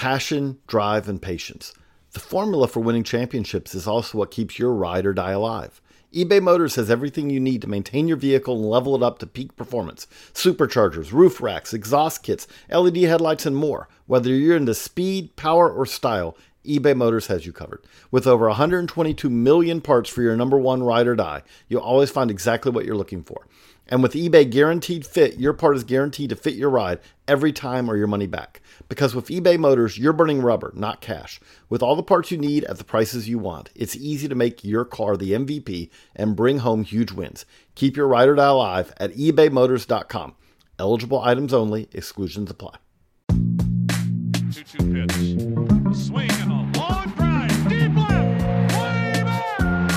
Passion, drive, and patience. The formula for winning championships is also what keeps your ride or die alive. eBay Motors has everything you need to maintain your vehicle and level it up to peak performance. Superchargers, roof racks, exhaust kits, LED headlights, and more. Whether you're into speed, power, or style, eBay Motors has you covered. With over 122 million parts for your number one ride or die, you'll always find exactly what you're looking for. And with eBay Guaranteed Fit, your part is guaranteed to fit your ride every time or your money back. Because with eBay Motors, you're burning rubber, not cash. With all the parts you need at the prices you want, it's easy to make your car the MVP and bring home huge wins. Keep your ride or die alive at ebaymotors.com. Eligible items only. Exclusions apply. 2-2 pitch. Swing and a long drive. Deep left. Way back.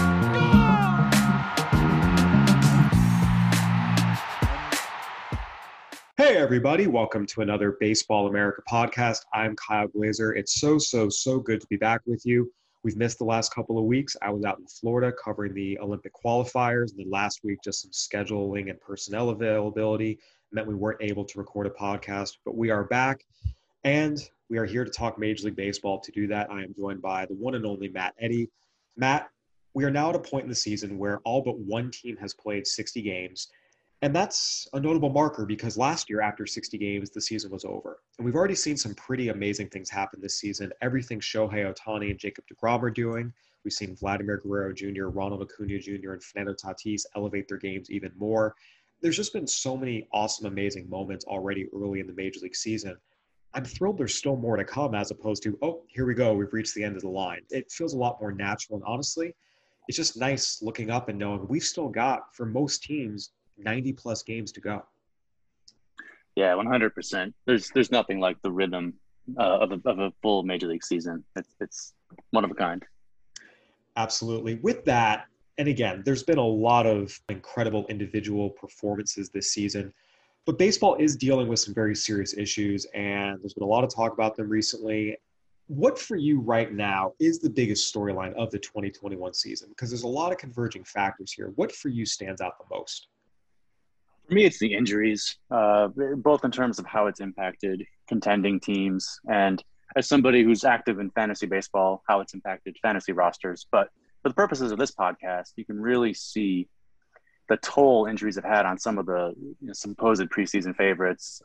Gone! Hey, everybody. Welcome to another Baseball America podcast. I'm Kyle Glazer. It's so good to be back with you. We've missed the last couple of weeks. I was out in Florida covering the Olympic qualifiers. And then last week, just some scheduling and personnel availability meant we weren't able to record a podcast. But we are back, and we are here to talk Major League Baseball. To do that, I am joined by the one and only Matt Eddy. Matt, we are now at a point in the season where all but one team has played 60 games. And that's a notable marker because last year, after 60 games, the season was over. And we've already seen some pretty amazing things happen this season. Everything Shohei Ohtani and Jacob deGrom are doing. We've seen Vladimir Guerrero Jr., Ronald Acuna Jr., and Fernando Tatis elevate their games even more. There's just been so many awesome, amazing moments already early in the Major League season. I'm thrilled there's still more to come as opposed to, oh, here we go, we've reached the end of the line. It feels a lot more natural. And honestly, it's just nice looking up and knowing we've still got, for most teams, 90-plus games to go. Yeah, 100%. There's nothing like the rhythm of a full Major League season. It's one of a kind. Absolutely. With that, and again, there's been a lot of incredible individual performances this season, but baseball is dealing with some very serious issues, and there's been a lot of talk about them recently. What for you right now is the biggest storyline of the 2021 season? Because there's a lot of converging factors here. What for you stands out the most? For me, it's the injuries, both in terms of how it's impacted contending teams and as somebody who's active in fantasy baseball, how it's impacted fantasy rosters. But for the purposes of this podcast, you can really see the injuries have had on some of the supposed preseason favorites.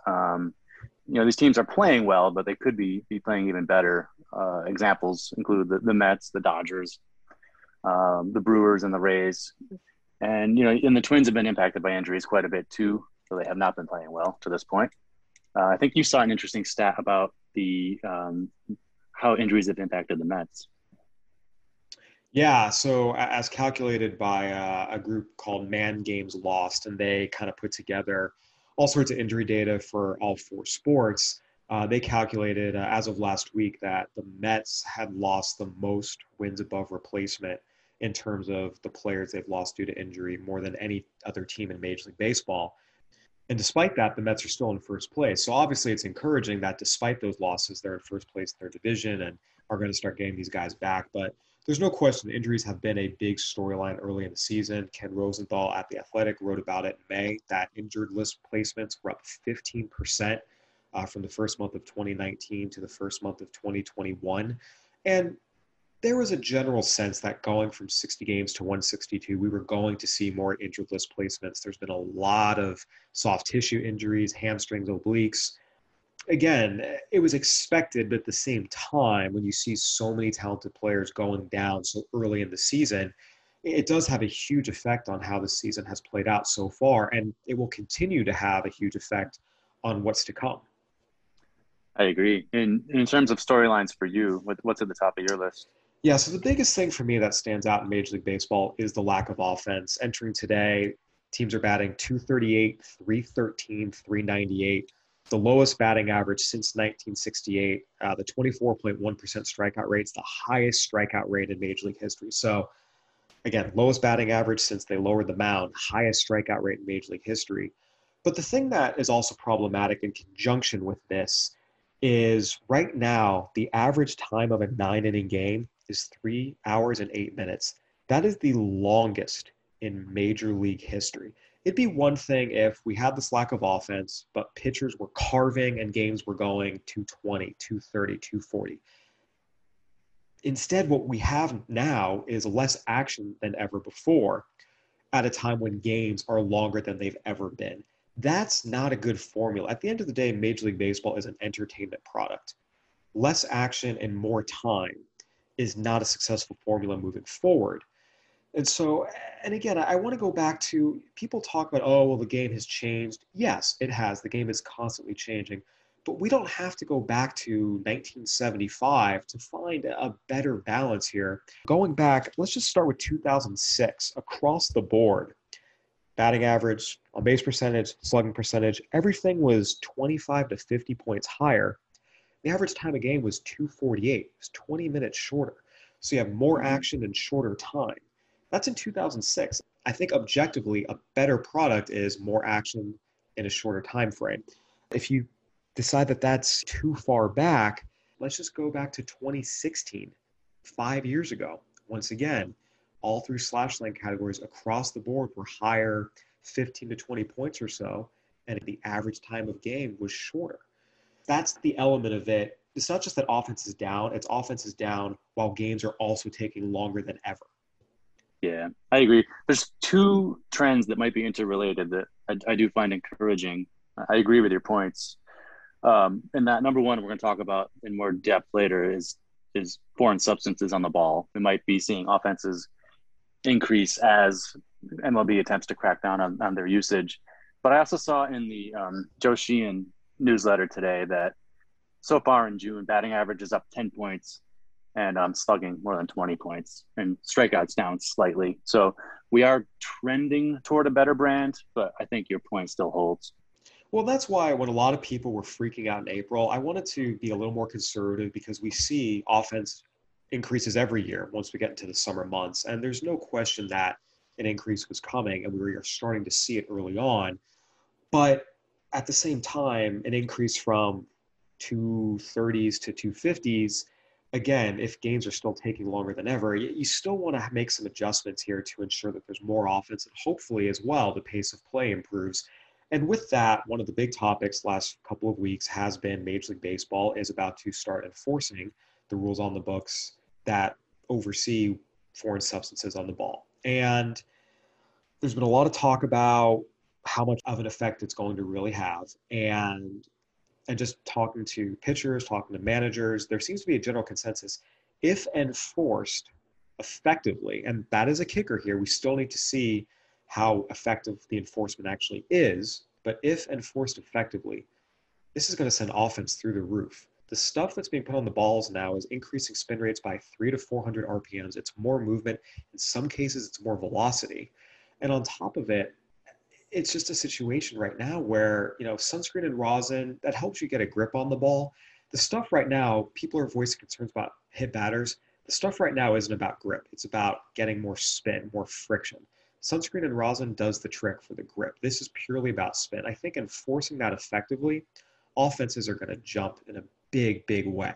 These teams are playing well, but they could be playing even better. Examples include the Mets, the Dodgers, the Brewers, and the Rays. And, and the Twins have been impacted by injuries quite a bit too, so they have not been playing well to this point. I think you saw an interesting stat about the how injuries have impacted the Mets. Yeah, so as calculated by a group called Man Games Lost, and they kind of put together all sorts of injury data for all four sports, they calculated as of last week that the Mets had lost the most wins above replacement in terms of the players they've lost due to injury, more than any other team in Major League Baseball. And despite that, the Mets are still in first place. So obviously it's encouraging that despite those losses, they're in first place in their division and are going to start getting these guys back. But there's no question injuries have been a big storyline early in the season. Ken Rosenthal at The Athletic wrote about it in May, that injured list placements were up 15% from the first month of 2019 to the first month of 2021. And there was a general sense that going from 60 games to 162, we were going to see more injured list placements. There's been a lot of soft tissue injuries, hamstrings, obliques. Again, it was expected, but at the same time, when you see so many talented players going down so early in the season, it does have a huge effect on how the season has played out so far, and it will continue to have a huge effect on what's to come. I agree. In terms of storylines for you, what's at the top of your list? Yeah, so the biggest thing for me that stands out in Major League Baseball is the lack of offense. Entering today, teams are batting .238, .313, .398, the lowest batting average since 1968. The 24.1% strikeout rate is the highest strikeout rate in Major League history. So, again, lowest batting average since they lowered the mound, highest strikeout rate in Major League history. But the thing that is also problematic in conjunction with this is right now, the average time of a 9-inning game is 3 hours and 8 minutes. That is the longest in Major League history. It'd be one thing if we had this lack of offense, but pitchers were carving and games were going 220, 230, 240. Instead, what we have now is less action than ever before at a time when games are longer than they've ever been. That's not a good formula. At the end of the day, Major League Baseball is an entertainment product. Less action and more time is not a successful formula moving forward. And so, and again, I want to go back to people talk about, oh, well, the game has changed. Yes, it has. The game is constantly changing. But we don't have to go back to 1975 to find a better balance here. Going back, let's just start with 2006. Across the board, batting average, on base percentage, slugging percentage, everything was 25 to 50 points higher. The average time of game was 248. It was 20 minutes shorter. So you have more action in shorter time. That's in 2006. I think objectively, a better product is more action in a shorter time frame. If you decide that that's too far back, let's just go back to 2016, 5 years ago. Once again, all three slash lane categories across the board were higher, 15 to 20 points or so, and the average time of game was shorter. That's the element of it. It's not just that offense is down, it's offense is down while games are also taking longer than ever. Yeah, I agree. There's two trends that might be interrelated that I do find encouraging. I agree with your points. And that number one, we're going to talk about in more depth later is foreign substances on the ball. We might be seeing offenses increase as MLB attempts to crack down on their usage. But I also saw in the Joe Sheehan newsletter today that so far in June, batting average is up 10 points and slugging more than 20 points and strikeouts down slightly. So we are trending toward a better brand, but I think your point still holds. Well, that's why when a lot of people were freaking out in April, I wanted to be a little more conservative because we see offense increases every year once we get into the summer months. And there's no question that an increase was coming and we were starting to see it early on. But at the same time, an increase from 230s to 250s, again, if games are still taking longer than ever, you still want to make some adjustments here to ensure that there's more offense and hopefully as well the pace of play improves. And with that, one of the big topics last couple of weeks has been Major League Baseball is about to start enforcing the rules on the books that oversee foreign substances on the ball. And there's been a lot of talk about how much of an effect it's going to really have. And just talking to pitchers, talking to managers, there seems to be a general consensus. If enforced effectively, and that is a kicker here, we still need to see how effective the enforcement actually is. But if enforced effectively, this is going to send offense through the roof. The stuff that's being put on the balls now is increasing spin rates by 300 to 400 RPMs. It's more movement. In some cases, it's more velocity. And on top of it, it's just a situation right now where, sunscreen and rosin, that helps you get a grip on the ball. The stuff right now, people are voicing concerns about hit batters. The stuff right now isn't about grip. It's about getting more spin, more friction. Sunscreen and rosin does the trick for the grip. This is purely about spin. I think enforcing that effectively, offenses are going to jump in a big, big way.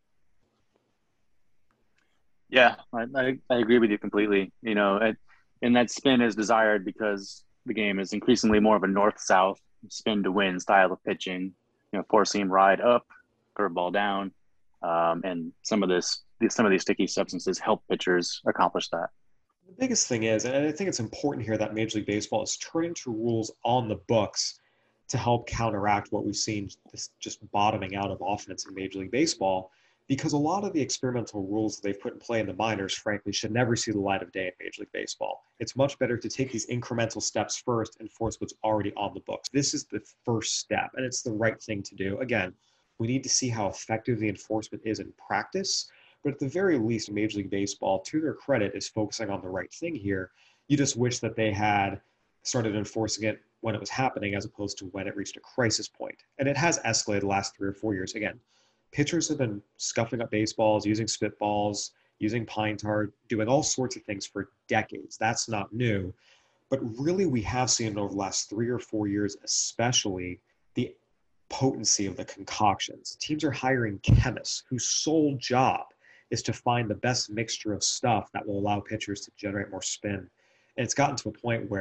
Yeah, I agree with you completely. And that spin is desired because the game is increasingly more of a north-south spin to win style of pitching. Four-seam ride up, curveball down, and some of these sticky substances help pitchers accomplish that. The biggest thing is, and I think it's important here that Major League Baseball is turning to rules on the books to help counteract what we've seen, this just bottoming out of offense in Major League Baseball, because a lot of the experimental rules that they've put in play in the minors, frankly, should never see the light of day in Major League Baseball. It's much better to take these incremental steps first and enforce what's already on the books. This is the first step, and it's the right thing to do. Again, we need to see how effective the enforcement is in practice, but at the very least, Major League Baseball, to their credit, is focusing on the right thing here. You just wish that they had started enforcing it when it was happening as opposed to when it reached a crisis point. And it has escalated the last 3 or 4 years. Again, pitchers have been scuffing up baseballs, using spitballs, using pine tar, doing all sorts of things for decades. That's not new. But really, we have seen over the last 3 or 4 years, especially, the potency of the concoctions. Teams are hiring chemists whose sole job is to find the best mixture of stuff that will allow pitchers to generate more spin. And it's gotten to a point where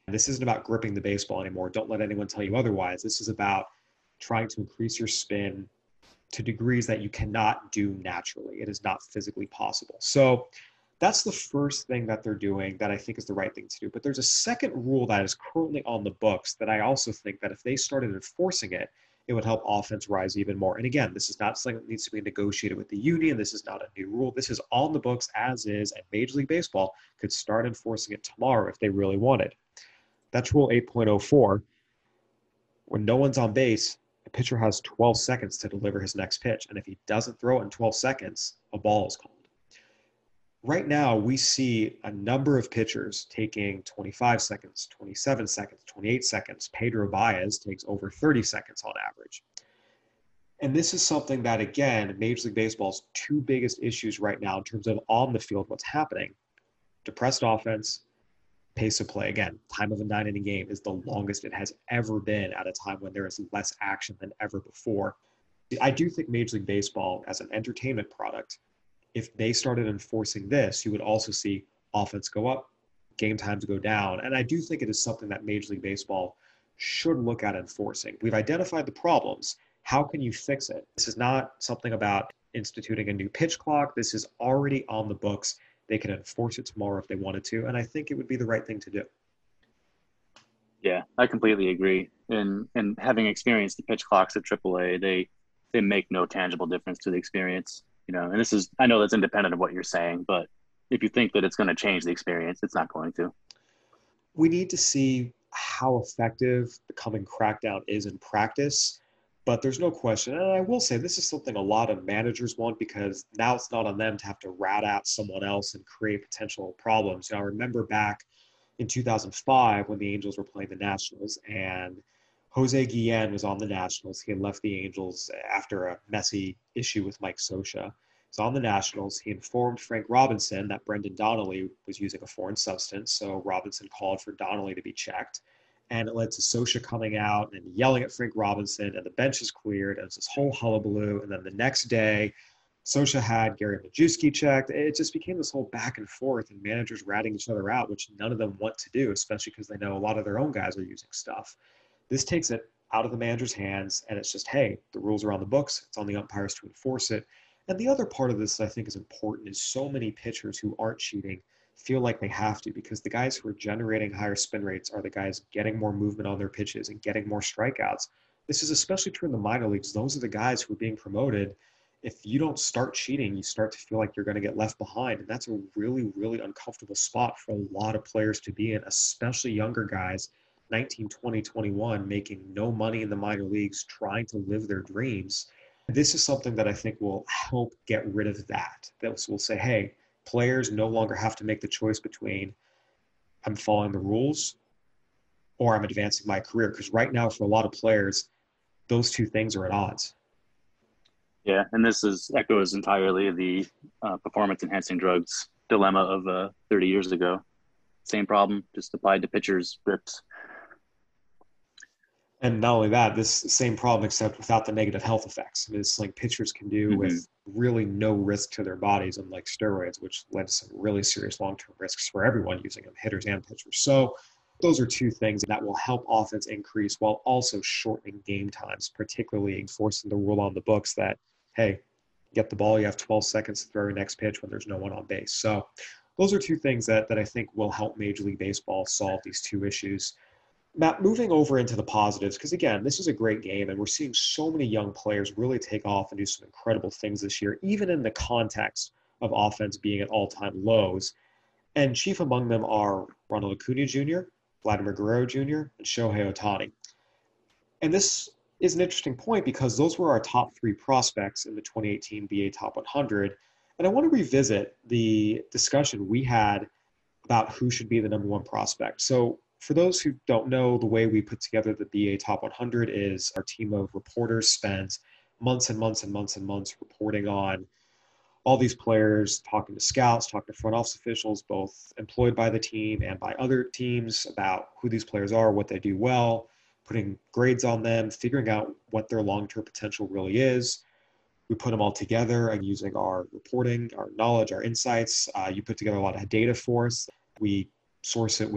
This isn't about gripping the baseball anymore. Don't let anyone tell you otherwise. This is about trying to increase your spin to degrees that you cannot do naturally. It is not physically possible. So that's the first thing that they're doing that I think is the right thing to do. But there's a second rule that is currently on the books that I also think that if they started enforcing it, it would help offense rise even more. And again, this is not something that needs to be negotiated with the union. This is not a new rule. This is on the books as is, and Major League Baseball could start enforcing it tomorrow if they really wanted. That's Rule 8.04. When no one's on base, a pitcher has 12 seconds to deliver his next pitch. And if he doesn't throw it in 12 seconds, a ball is called. Right now, we see a number of pitchers taking 25 seconds, 27 seconds, 28 seconds. Pedro Baez takes over 30 seconds on average. And this is something that, again, Major League Baseball's two biggest issues right now in terms of on the field, what's happening. Depressed offense, pace of play. Again, time of a 9-inning game is the longest it has ever been at a time when there is less action than ever before. I do think Major League Baseball, as an entertainment product, if they started enforcing this, you would also see offense go up, game times go down. And I do think it is something that Major League Baseball should look at enforcing. We've identified the problems. How can you fix it? This is not something about instituting a new pitch clock. This is already on the books. They can enforce it tomorrow if they wanted to, and I think it would be the right thing to do. Yeah, I completely agree. And having experienced the pitch clocks at AAA, they make no tangible difference to the experience. And this is, I know that's independent of what you're saying, but if you think that it's going to change the experience, it's not going to. We need to see how effective the coming crackdown is in practice. But there's no question, and I will say this is something a lot of managers want because now it's not on them to have to rat at someone else and create potential problems. I remember back in 2005 when the Angels were playing the Nationals and Jose Guillen was on the Nationals. He had left the Angels after a messy issue with Mike Scioscia. He's on the Nationals. He informed Frank Robinson that Brendan Donnelly was using a foreign substance, so Robinson called for Donnelly to be checked. And it led to Scioscia coming out and yelling at Frank Robinson, and the bench is cleared, and it's this whole hullabaloo. And then the next day, Scioscia had Gary Majewski checked. It just became this whole back and forth, and managers ratting each other out, which none of them want to do, especially because they know a lot of their own guys are using stuff. This takes it out of the manager's hands, and it's just, hey, the rules are on the books. It's on the umpires to enforce it. And the other part of this that I think is important is so many pitchers who aren't cheating feel like they have to, because the guys who are generating higher spin rates are the guys getting more movement on their pitches and getting more strikeouts. This is especially true in the minor leagues. Those are the guys who are being promoted. If you don't start cheating, you start to feel like you're going to get left behind. And that's a really, really uncomfortable spot for a lot of players to be in, especially younger guys, 19, 20, 21, making no money in the minor leagues, trying to live their dreams. This is something that I think will help get rid of that. That will say, hey, players no longer have to make the choice between I'm following the rules or I'm advancing my career. Because right now, for a lot of players, those two things are at odds. Yeah, and this echoes entirely the performance-enhancing drugs dilemma of 30 years ago. Same problem, just applied to pitchers' grips. And not only that, this same problem, except without the negative health effects. It's like pitchers can do with really no risk to their bodies, unlike steroids, which led to some really serious long-term risks for everyone using them, hitters and pitchers. So those are two things that will help offense increase while also shortening game times, particularly enforcing the rule on the books that, hey, get the ball, you have 12 seconds to throw your next pitch when there's no one on base. So those are two things that I think will help Major League Baseball solve these two issues. Matt, moving over into the positives, because again, this is a great game, and we're seeing so many young players really take off and do some incredible things this year, even in the context of offense being at all-time lows. And chief among them are Ronald Acuna Jr., Vladimir Guerrero Jr., and Shohei Ohtani. And this is an interesting point because those were our top three prospects in the 2018 BA Top 100. And I want to revisit the discussion we had about who should be the number one prospect. So for those who don't know, the way we put together the BA Top 100 is our team of reporters spends months and months and months and months reporting on all these players, talking to scouts, talking to front office officials, both employed by the team and by other teams, about who these players are, what they do well, putting grades on them, figuring out what their long-term potential really is. We put them all together and using our reporting, our knowledge, our insights. You put together a lot of data for us. We source it with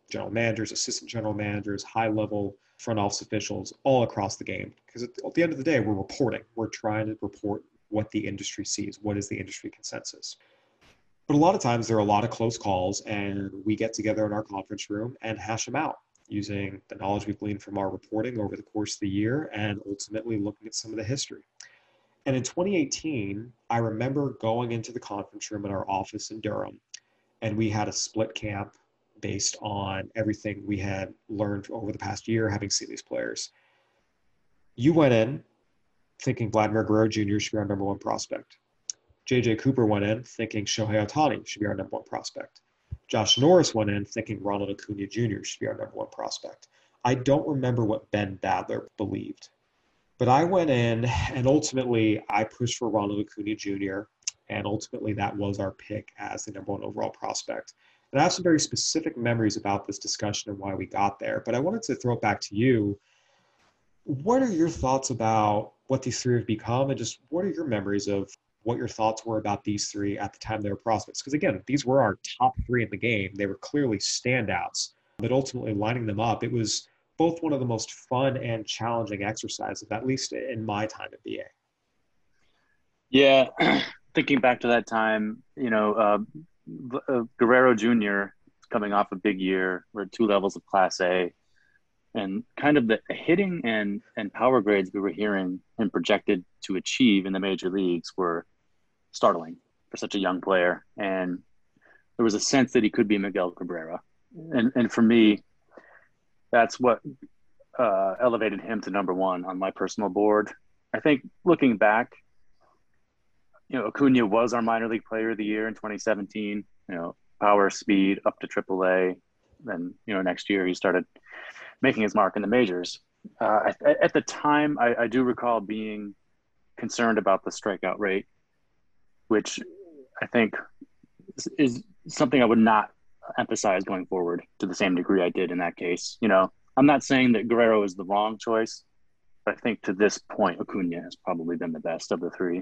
general managers, assistant general managers, high-level front office officials all across the game. Because at the end of the day, we're reporting. We're trying to report what the industry sees, what is the industry consensus. But a lot of times there are a lot of close calls, and we get together in our conference room and hash them out using the knowledge we've gleaned from our reporting over the course of the year and ultimately looking at some of the history. And in 2018, I remember going into the conference room in our office in Durham, and we had a split camp based on everything we had learned over the past year, having seen these players. You went in thinking Vladimir Guerrero Jr. should be our number one prospect. J.J. Cooper went in thinking Shohei Ohtani should be our number one prospect. Josh Norris went in thinking Ronald Acuna Jr. should be our number one prospect. I don't remember what Ben Badler believed. But I went in, and ultimately I pushed for Ronald Acuna Jr., and ultimately that was our pick as the number one overall prospect. And I have some very specific memories about this discussion and why we got there. But I wanted to throw it back to you. What are your thoughts about what these three have become, and just what are your memories of what your thoughts were about these three at the time they were prospects? Because again, these were our top three in the game. They were clearly standouts, but ultimately lining them up, it was both one of the most fun and challenging exercises, at least in my time at BA. Yeah, thinking back to that time, Guerrero Jr. coming off a big year. We're at 2 levels of Class A, and kind of the hitting and power grades we were hearing him projected to achieve in the major leagues were startling for such a young player. And there was a sense that he could be Miguel Cabrera. And for me, that's what elevated him to number one on my personal board. I think looking back, Acuna was our minor league player of the year in 2017, power, speed up to AAA. Then, next year he started making his mark in the majors. At the time, I do recall being concerned about the strikeout rate, which I think is something I would not emphasize going forward to the same degree I did in that case. I'm not saying that Guerrero is the wrong choice, but I think to this point, Acuna has probably been the best of the three.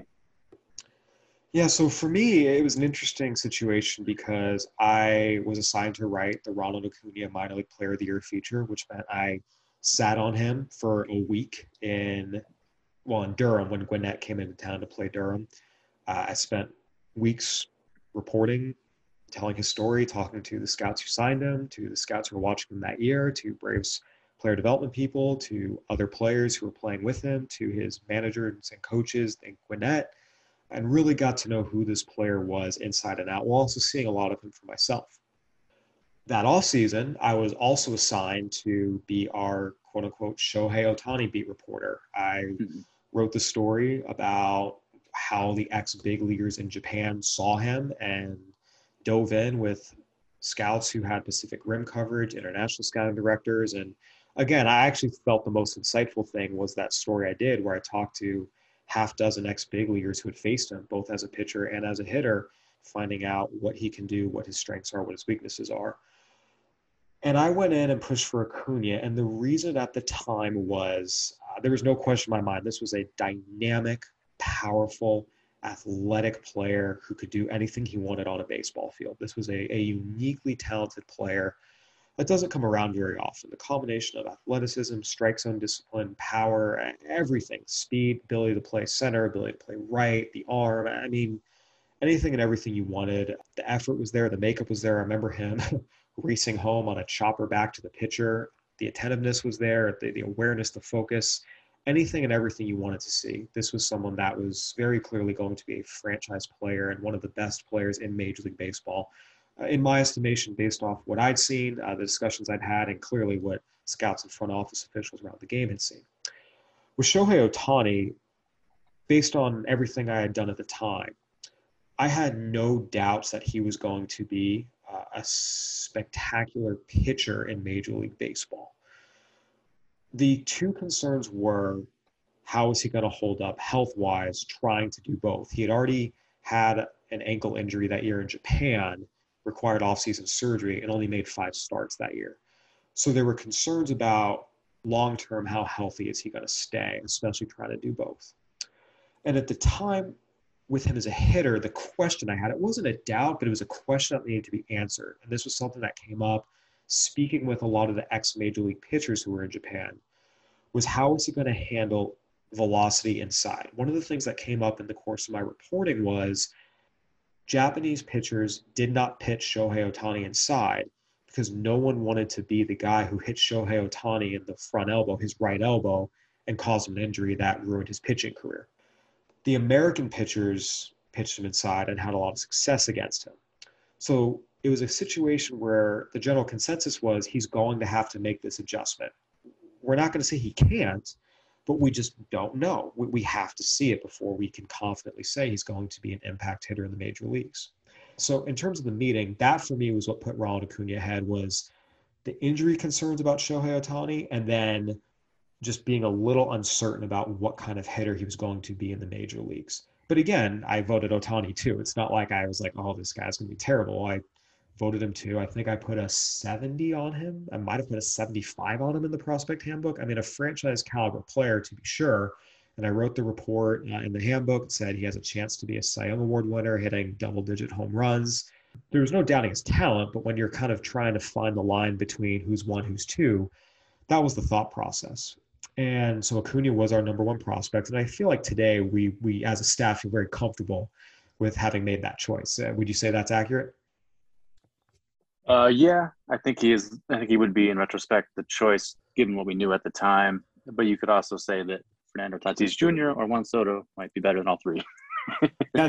Yeah, so for me, it was an interesting situation because I was assigned to write the Ronald Acuna Minor League Player of the Year feature, which meant I sat on him for a week in Durham when Gwinnett came into town to play Durham. I spent weeks reporting, telling his story, talking to the scouts who signed him, to the scouts who were watching him that year, to Braves player development people, to other players who were playing with him, to his managers and coaches in Gwinnett, and really got to know who this player was inside and out, while also seeing a lot of him for myself. That offseason, I was also assigned to be our quote-unquote Shohei Ohtani beat reporter. I wrote the story about how the ex-big leaguers in Japan saw him and dove in with scouts who had Pacific Rim coverage, international scouting directors. And again, I actually felt the most insightful thing was that story I did where I talked to half dozen ex-big leaguers who had faced him, both as a pitcher and as a hitter, finding out what he can do, what his strengths are, what his weaknesses are. And I went in and pushed for Acuna. And the reason at the time was there was no question in my mind. This was a dynamic, powerful, athletic player who could do anything he wanted on a baseball field. This was a uniquely talented player that doesn't come around very often. The combination of athleticism, strike zone discipline, power, everything, speed, ability to play center, ability to play right, the arm. I mean, anything and everything you wanted. The effort was there. The makeup was there. I remember him racing home on a chopper back to the pitcher. The attentiveness was there, the awareness, the focus, anything and everything you wanted to see. This was someone that was very clearly going to be a franchise player and one of the best players in Major League Baseball. In my estimation, based off what I'd seen, the discussions I'd had, and clearly what scouts and front office officials around the game had seen. With Shohei Ohtani, based on everything I had done at the time, I had no doubts that he was going to be a spectacular pitcher in Major League Baseball. The two concerns were, how is he going to hold up health-wise trying to do both? He had already had an ankle injury that year in Japan, required off-season surgery, and only made 5 starts that year. So there were concerns about long-term, how healthy is he going to stay, especially trying to do both. And at the time, with him as a hitter, the question I had, it wasn't a doubt, but it was a question that needed to be answered. And this was something that came up speaking with a lot of the ex-major league pitchers who were in Japan, was how is he going to handle velocity inside? One of the things that came up in the course of my reporting was Japanese pitchers did not pitch Shohei Ohtani inside because no one wanted to be the guy who hit Shohei Ohtani in the front elbow, his right elbow, and caused him an injury that ruined his pitching career. The American pitchers pitched him inside and had a lot of success against him. So it was a situation where the general consensus was he's going to have to make this adjustment. We're not going to say he can't, but we just don't know. We have to see it before we can confidently say he's going to be an impact hitter in the major leagues. So in terms of the meeting, that for me was what put Ronald Acuna ahead, was the injury concerns about Shohei Ohtani, and then just being a little uncertain about what kind of hitter he was going to be in the major leagues. But again, I voted Ohtani too. It's not like I was like, oh, this guy's going to be terrible. I voted him too. I think I put a 70 on him. I might have put a 75 on him in the prospect handbook. I mean, a franchise caliber player to be sure. And I wrote the report in the handbook that said he has a chance to be a Cy Young Award winner, hitting double-digit home runs. There was no doubting his talent, but when you're kind of trying to find the line between who's one, who's two, that was the thought process. And so Acuna was our number one prospect. And I feel like today we as a staff feel very comfortable with having made that choice. Would you say that's accurate? Yeah, I think he is. I think he would be, in retrospect, the choice given what we knew at the time. But you could also say that Fernando Tatis Jr. or Juan Soto might be better than all three. Yeah, and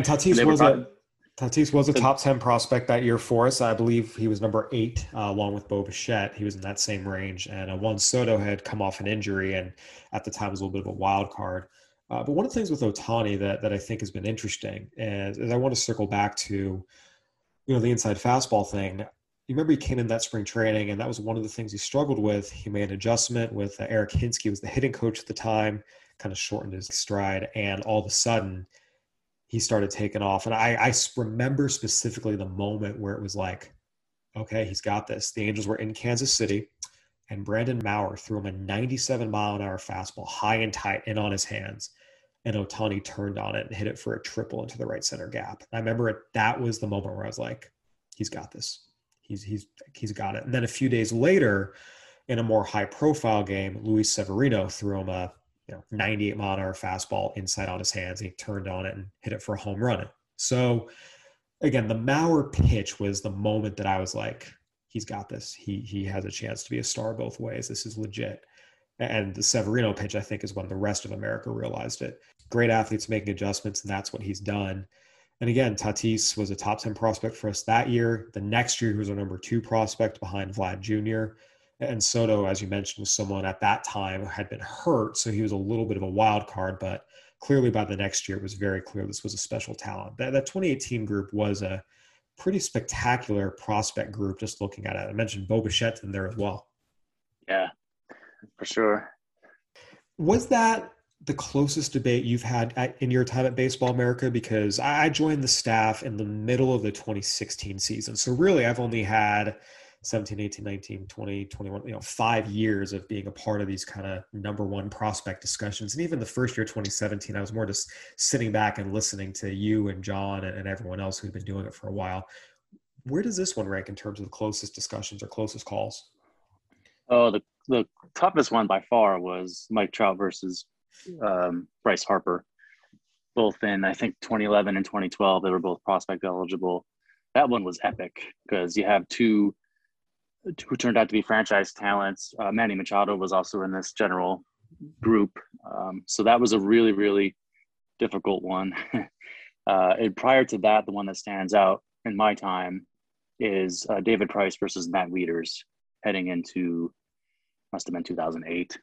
Tatis was a top 10 prospect that year for us. I believe he was number 8, along with Bo Bichette. He was in that same range. And Juan Soto had come off an injury and at the time was a little bit of a wild card. But one of the things with Ohtani that I think has been interesting is I want to circle back to, the inside fastball thing. You remember he came in that spring training, and that was one of the things he struggled with. He made an adjustment with Eric Hinsky, who was the hitting coach at the time, kind of shortened his stride, and all of a sudden he started taking off. And I remember specifically the moment where it was like, okay, he's got this. The Angels were in Kansas City, and Brandon Maurer threw him a 97-mile-an-hour fastball, high and tight, in on his hands. And Ohtani turned on it and hit it for a triple into the right center gap. And I remember that was the moment where I was like, he's got this. He's got it. And then a few days later, in a more high-profile game, Luis Severino threw him a 98-mile-an-hour fastball inside on his hands. And he turned on it and hit it for a home run. So, again, the Maurer pitch was the moment that I was like, he's got this. He has a chance to be a star both ways. This is legit. And the Severino pitch, I think, is when the rest of America realized it. Great athletes making adjustments, and that's what he's done. And again, Tatis was a top 10 prospect for us that year. The next year, he was our number 2 prospect behind Vlad Jr. And Soto, as you mentioned, was someone at that time who had been hurt, so he was a little bit of a wild card. But clearly by the next year, it was very clear this was a special talent. That 2018 group was a pretty spectacular prospect group, just looking at it. I mentioned Bo Bichette in there as well. Yeah, for sure. Was that the closest debate you've had in your time at Baseball America? Because I joined the staff in the middle of the 2016 season. So really, I've only had 17, 18, 19, 20, 21, 5 years of being a part of these kind of number one prospect discussions. And even the first year, 2017, I was more just sitting back and listening to you and John and everyone else who'd been doing it for a while. Where does this one rank in terms of the closest discussions or closest calls? Oh, the toughest one by far was Mike Trout versus Bryce Harper, both in, I think, 2011 and 2012. They were both prospect eligible. That one was epic because you have two who turned out to be franchise talents. Manny Machado was also in this general group. So that was a really, really difficult one. And prior to that, the one that stands out in my time is David Price versus Matt Wieters heading into, must have been 2008.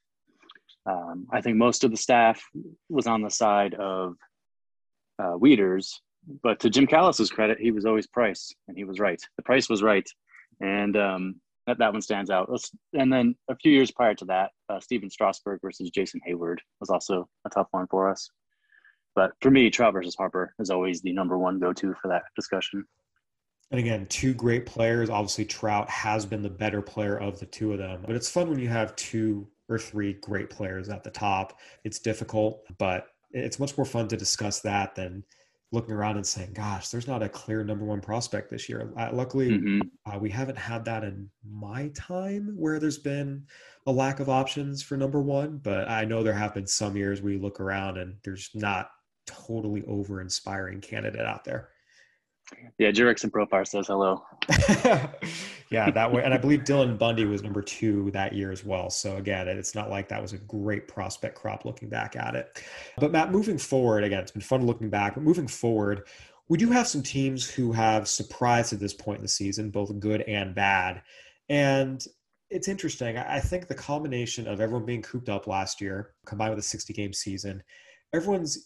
I think most of the staff was on the side of Wieters, but to Jim Callis's credit, he was always Price, and he was right. The Price was right, and that one stands out. And then a few years prior to that, Steven Strasburg versus Jason Hayward was also a tough one for us. But for me, Trout versus Harper is always the number one go-to for that discussion. And again, 2 great players. Obviously, Trout has been the better player of the 2 of them. But it's fun when you have 2 or 3 great players at the top. It's difficult, but it's much more fun to discuss that than looking around and saying, gosh, there's not a clear number one prospect this year. Luckily, we haven't had that in my time where there's been a lack of options for number one, but I know there have been some years where you look around and there's not totally over-inspiring candidate out there. Yeah, Jurickson Profar says hello. Yeah, that way. And I believe Dylan Bundy was number 2 that year as well. So again, it's not like that was a great prospect crop looking back at it. But Matt, moving forward, again, it's been fun looking back, but moving forward, we do have some teams who have surprised at this point in the season, both good and bad. And it's interesting. I think the combination of everyone being cooped up last year, combined with a 60-game season, everyone's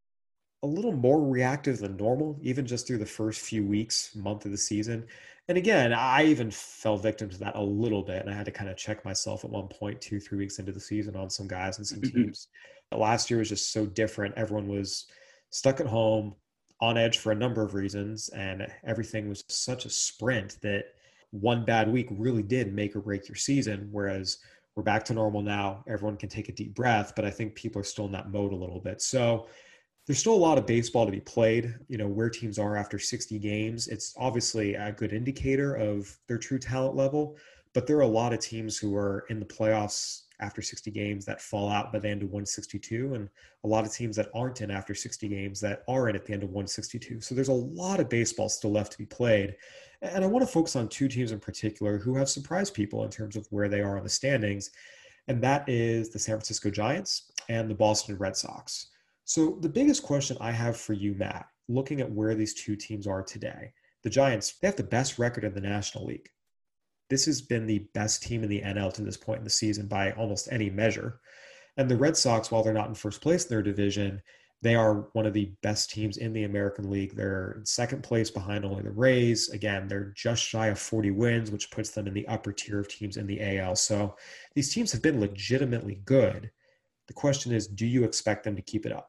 a little more reactive than normal, even just through the first few weeks, month of the season. And again, I even fell victim to that a little bit. And I had to kind of check myself at one point, 2-3 weeks into the season on some guys and some teams. Last year was just so different. Everyone was stuck at home, on edge for a number of reasons. And everything was such a sprint that one bad week really did make or break your season. Whereas we're back to normal now. Everyone can take a deep breath, but I think people are still in that mode a little bit. So there's still a lot of baseball to be played, where teams are after 60 games. It's obviously a good indicator of their true talent level, but there are a lot of teams who are in the playoffs after 60 games that fall out by the end of 162, and a lot of teams that aren't in after 60 games that are in at the end of 162. So there's a lot of baseball still left to be played. And I want to focus on 2 teams in particular who have surprised people in terms of where they are in the standings, and that is the San Francisco Giants and the Boston Red Sox. So the biggest question I have for you, Matt, looking at where these 2 teams are today, the Giants, they have the best record in the National League. This has been the best team in the NL to this point in the season by almost any measure. And the Red Sox, while they're not in first place in their division, they are one of the best teams in the American League. They're in second place behind only the Rays. Again, they're just shy of 40 wins, which puts them in the upper tier of teams in the AL. So these teams have been legitimately good. The question is, do you expect them to keep it up?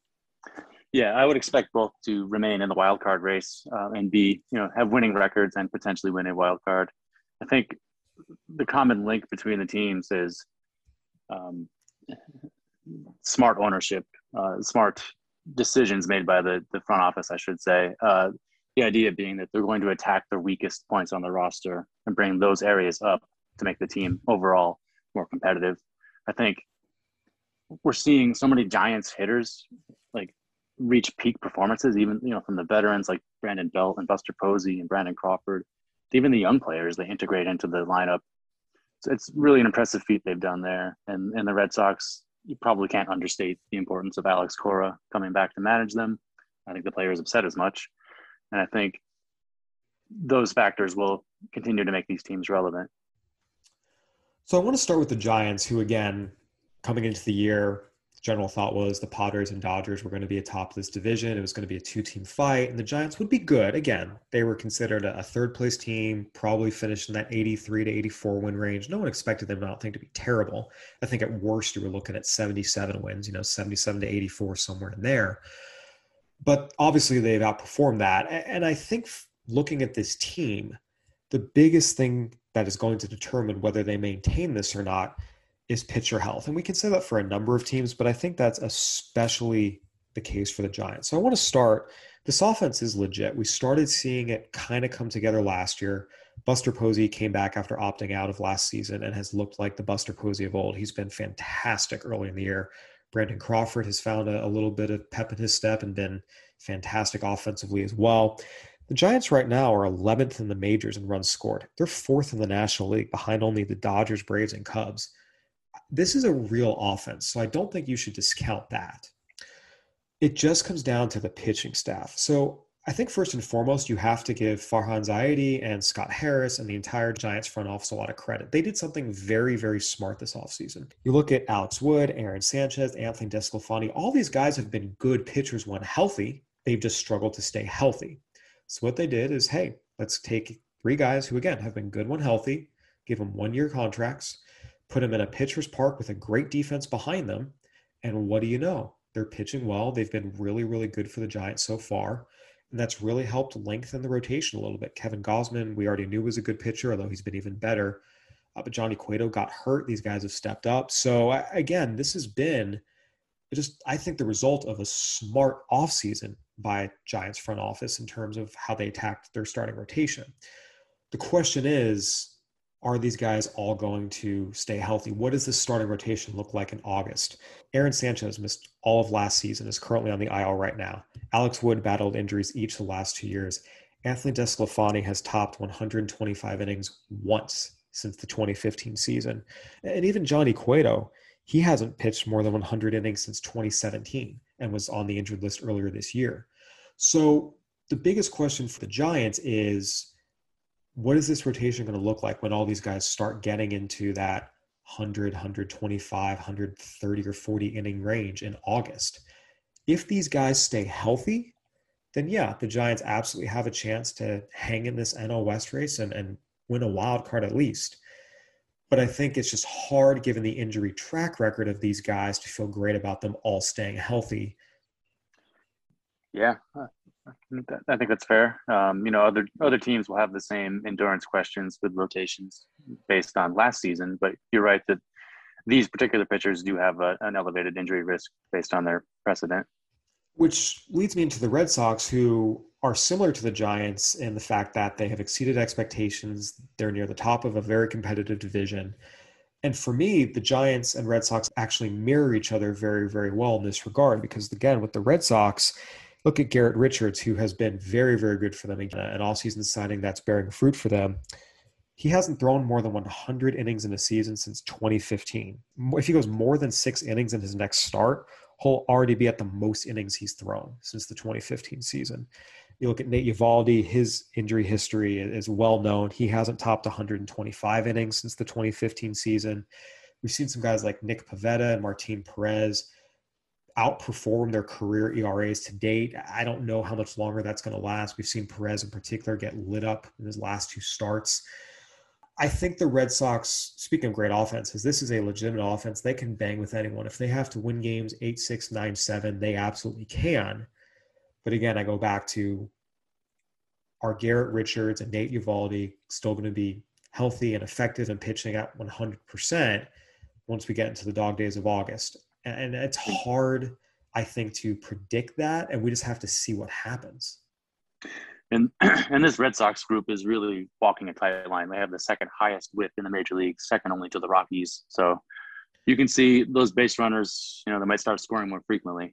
Yeah, I would expect both to remain in the wild card race and have winning records and potentially win a wild card. I think the common link between the teams is smart ownership, smart decisions made by the front office, I should say. The idea being that they're going to attack their weakest points on the roster and bring those areas up to make the team overall more competitive. I think we're seeing so many Giants hitters reach peak performances, even from the veterans like Brandon Belt and Buster Posey and Brandon Crawford, even the young players they integrate into the lineup. So it's really an impressive feat they've done there. And the Red Sox, you probably can't understate the importance of Alex Cora coming back to manage them. I think the players have said as much, and I think those factors will continue to make these teams relevant. So I want to start with the Giants, who again, coming into the year, general thought was the Padres and Dodgers were going to be atop this division. It was going to be a 2-team fight, and the Giants would be good. Again, they were considered a third-place team, probably finished in that 83 to 84 win range. No one expected them, I don't think, to be terrible. I think at worst you were looking at 77 wins, 77 to 84, somewhere in there. But obviously they've outperformed that. And I think looking at this team, the biggest thing that is going to determine whether they maintain this or not is pitcher health. And we can say that for a number of teams, but I think that's especially the case for the Giants. So I want to start, this offense is legit. We started seeing it kind of come together last year. Buster Posey came back after opting out of last season and has looked like the Buster Posey of old. He's been fantastic early in the year. Brandon Crawford has found a little bit of pep in his step and been fantastic offensively as well. The Giants right now are 11th in the majors in runs scored. They're 4th in the National League behind only the Dodgers, Braves, and Cubs. This is a real offense, so I don't think you should discount that. It just comes down to the pitching staff. So I think first and foremost, you have to give Farhan Zaidi and Scott Harris and the entire Giants front office a lot of credit. They did something very, very smart this offseason. You look at Alex Wood, Aaron Sanchez, Anthony DeSclafani, all these guys have been good pitchers when healthy. They've just struggled to stay healthy. So what they did is, hey, let's take 3 guys who, again, have been good when healthy, give them 1-year contracts, put them in a pitcher's park with a great defense behind them, and what do you know? They're pitching well. They've been really, really good for the Giants so far, and that's really helped lengthen the rotation a little bit. Kevin Gausman, we already knew was a good pitcher, although he's been even better. But Johnny Cueto got hurt. These guys have stepped up. So, again, this has been I think the result of a smart offseason by Giants front office in terms of how they attacked their starting rotation. The question is, are these guys all going to stay healthy? What does this starting rotation look like in August? Aaron Sanchez missed all of last season, is currently on the IL right now. Alex Wood battled injuries each of the last 2 years. Anthony DeSclafani has topped 125 innings once since the 2015 season. And even Johnny Cueto, he hasn't pitched more than 100 innings since 2017 and was on the injured list earlier this year. So the biggest question for the Giants is, what is this rotation going to look like when all these guys start getting into that 100, 125, 130 or 40 inning range in August? If these guys stay healthy, then yeah, the Giants absolutely have a chance to hang in this NL West race and win a wild card at least. But I think it's just hard, given the injury track record of these guys, to feel great about them all staying healthy. Yeah, I think that's fair. Other teams will have the same endurance questions with rotations based on last season, but you're right that these particular pitchers do have an elevated injury risk based on their precedent. Which leads me into the Red Sox, who are similar to the Giants in the fact that they have exceeded expectations. They're near the top of a very competitive division. And for me, the Giants and Red Sox actually mirror each other very, very well in this regard, because again, with the Red Sox, look at Garrett Richards, who has been very, very good for them, an all-season signing that's bearing fruit for them. He hasn't thrown more than 100 innings in a season since 2015. If he goes more than 6 innings in his next start, he'll already be at the most innings he's thrown since the 2015 season. You look at Nate Eovaldi, his injury history is well known. He hasn't topped 125 innings since the 2015 season. We've seen some guys like Nick Pivetta and Martin Perez outperform their career ERAs to date. I don't know how much longer that's going to last. We've seen Perez in particular get lit up in his last 2 starts. I think the Red Sox, speaking of great offenses, this is a legitimate offense. They can bang with anyone. If they have to win games 8-6, 9-7, they absolutely can. But again, I go back to, are Garrett Richards and Nate Eovaldi still going to be healthy and effective and pitching at 100% once we get into the dog days of August? And it's hard, I think, to predict that, and we just have to see what happens. And this Red Sox group is really walking a tight line. They have the second highest whip in the major leagues, second only to the Rockies. So you can see those base runners, they might start scoring more frequently.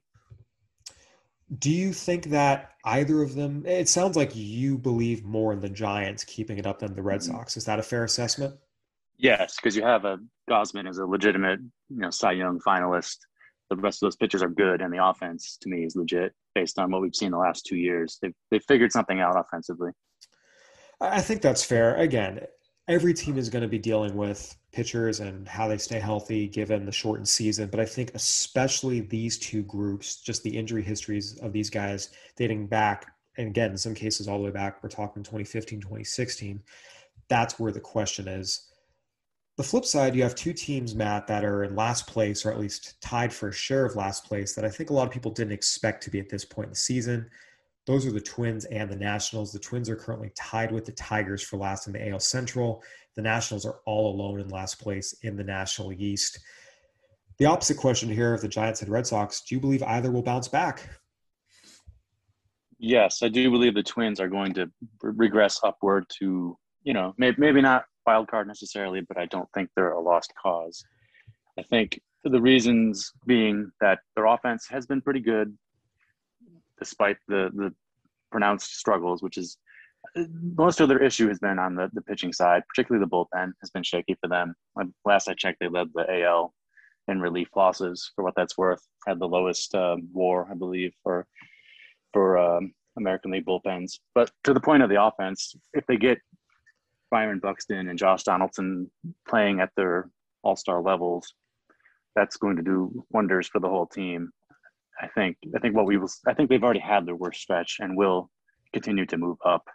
Do you think that either of them, it sounds like you believe more in the Giants keeping it up than the Red Sox. Is that a fair assessment? Yes, because you have a Gosman as a legitimate, Cy Young finalist. The rest of those pitchers are good, and the offense, to me, is legit based on what we've seen the last 2 years. They've figured something out offensively. I think that's fair. Again, every team is going to be dealing with pitchers and how they stay healthy given the shortened season. But I think especially these two groups, just the injury histories of these guys dating back, and again, in some cases all the way back, we're talking 2015, 2016, that's where the question is. The flip side, you have 2 teams, Matt, that are in last place, or at least tied for a share of last place, that I think a lot of people didn't expect to be at this point in the season. Those are the Twins and the Nationals. The Twins are currently tied with the Tigers for last in the AL Central. The Nationals are all alone in last place in the National East. The opposite question here of the Giants and Red Sox, do you believe either will bounce back? Yes, I do believe the Twins are going to regress upward to, maybe not wild card necessarily, but I don't think they're a lost cause. I think the reasons being that their offense has been pretty good despite the pronounced struggles, which is most of their issue has been on the pitching side, particularly the bullpen has been shaky for them. Last I checked, they led the AL in relief losses, for what that's worth. Had the lowest WAR, I believe, for American League bullpens. But to the point of the offense, if they get Byron Buxton and Josh Donaldson playing at their all-star levels, that's going to do wonders for the whole team. I think they've already had their worst stretch and will continue to move up.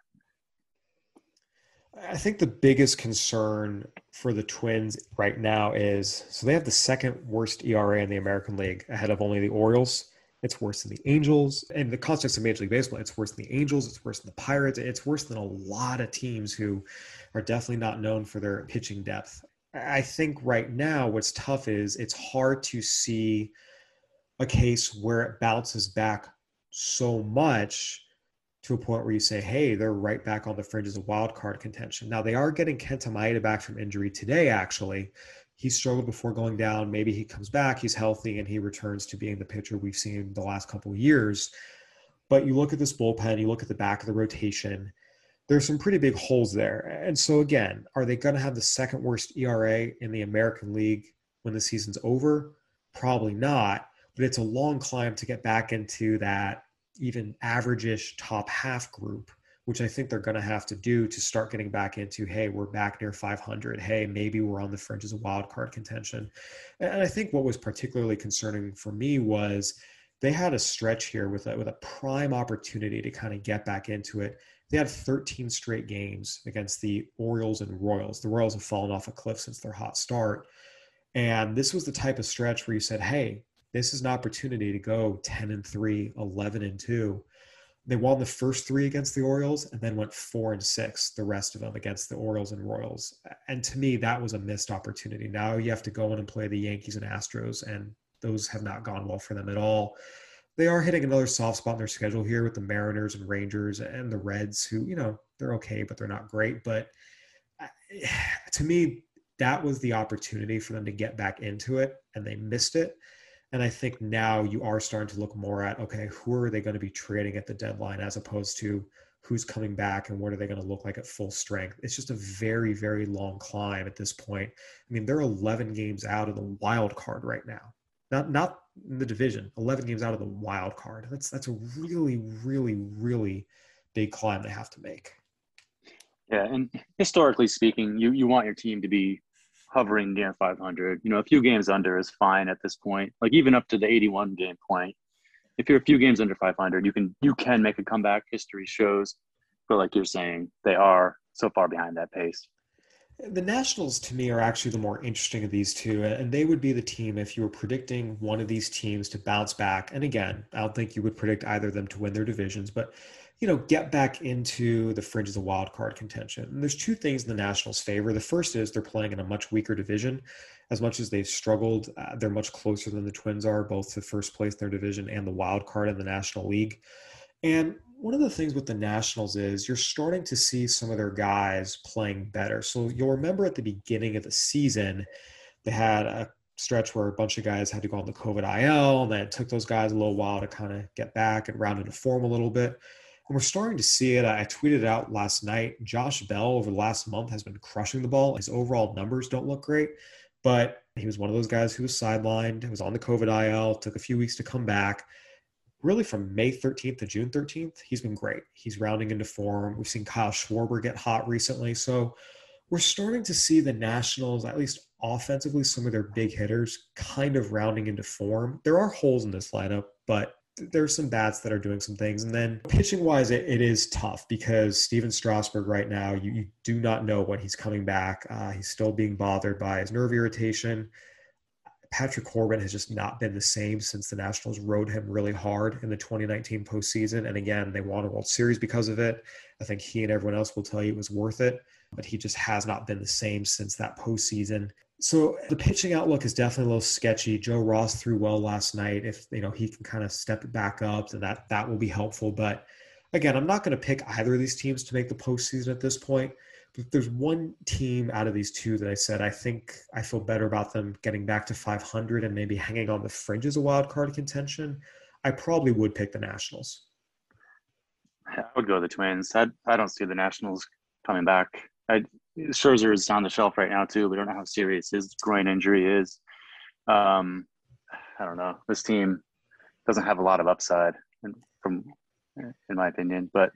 I think the biggest concern for the Twins right now is, so they have the second worst ERA in the American League, ahead of only the Orioles. It's worse than the Angels. In the context of Major League Baseball, it's worse than the Angels. It's worse than the Pirates. It's worse than a lot of teams who are definitely not known for their pitching depth. I think right now what's tough is it's hard to see a case where it bounces back so much to a point where you say, hey, they're right back on the fringes of wild card contention. Now, they are getting Kenta Maeda back from injury today, actually. He struggled before going down. Maybe he comes back, he's healthy, and he returns to being the pitcher we've seen the last couple of years. But you look at this bullpen, you look at the back of the rotation, there's some pretty big holes there. And so, again, are they going to have the second worst ERA in the American League when the season's over? Probably not. But it's a long climb to get back into that even average-ish top half group, which I think they're going to have to do to start getting back into, hey, we're back near 500. Hey, maybe we're on the fringes of wild card contention. And I think what was particularly concerning for me was they had a stretch here with a prime opportunity to kind of get back into it. They had 13 straight games against the Orioles and Royals. The Royals have fallen off a cliff since their hot start. And this was the type of stretch where you said, hey, this is an opportunity to go 10-3, 11-2. They won the first three against the Orioles and then went 4-6, the rest of them against the Orioles and Royals. And to me, that was a missed opportunity. Now you have to go in and play the Yankees and Astros, and those have not gone well for them at all. They are hitting another soft spot in their schedule here with the Mariners and Rangers and the Reds, who, they're okay, but they're not great. But to me, that was the opportunity for them to get back into it, and they missed it. And I think now you are starting to look more at, okay, who are they going to be trading at the deadline as opposed to who's coming back and what are they going to look like at full strength. It's just a very, very long climb at this point. I mean, they're 11 games out of the wild card right now. Not in the division, 11 games out of the wild card. That's a really, really, really big climb they have to make. Yeah, and historically speaking, you want your team to be hovering near 500. A few games under is fine at this point. Like even up to the 81 game point, if you're a few games under 500, you can make a comeback. History shows, but like you're saying, they are so far behind that pace. The Nationals, to me, are actually the more interesting of these two, and they would be the team if you were predicting one of these teams to bounce back. And again, I don't think you would predict either of them to win their divisions, but get back into the fringes of wild card contention. And there's two things in the Nationals' favor. The first is they're playing in a much weaker division. As much as they've struggled, they're much closer than the Twins are, both to first place in their division and the wild card in the National League. And one of the things with the Nationals is you're starting to see some of their guys playing better. So you'll remember at the beginning of the season, they had a stretch where a bunch of guys had to go on the COVID IL, and then it took those guys a little while to kind of get back and round into form a little bit. And we're starting to see it. I tweeted out last night, Josh Bell over the last month has been crushing the ball. His overall numbers don't look great, but he was one of those guys who was sidelined. He was on the COVID IL, took a few weeks to come back. Really from May 13th to June 13th, he's been great. He's rounding into form. We've seen Kyle Schwarber get hot recently. So we're starting to see the Nationals, at least offensively, some of their big hitters kind of rounding into form. There are holes in this lineup, but there's some bats that are doing some things. And then pitching wise, it is tough because Steven Strasburg right now, you do not know when he's coming back. He's still being bothered by his nerve irritation. Patrick Corbin has just not been the same since the Nationals rode him really hard in the 2019 postseason. And again, they won a World Series because of it. I think he and everyone else will tell you it was worth it, but he just has not been the same since that postseason. So the pitching outlook is definitely a little sketchy. Joe Ross threw well last night. If he can kind of step it back up, then that will be helpful. But again, I'm not going to pick either of these teams to make the postseason at this point. But if there's one team out of these two that I said I think I feel better about them getting back to 500 and maybe hanging on the fringes of wild card contention, I probably would pick the Nationals. I would go the Twins. I don't see the Nationals coming back. Scherzer is on the shelf right now too. We don't know how serious his groin injury is. I don't know. This team doesn't have a lot of upside, in my opinion. But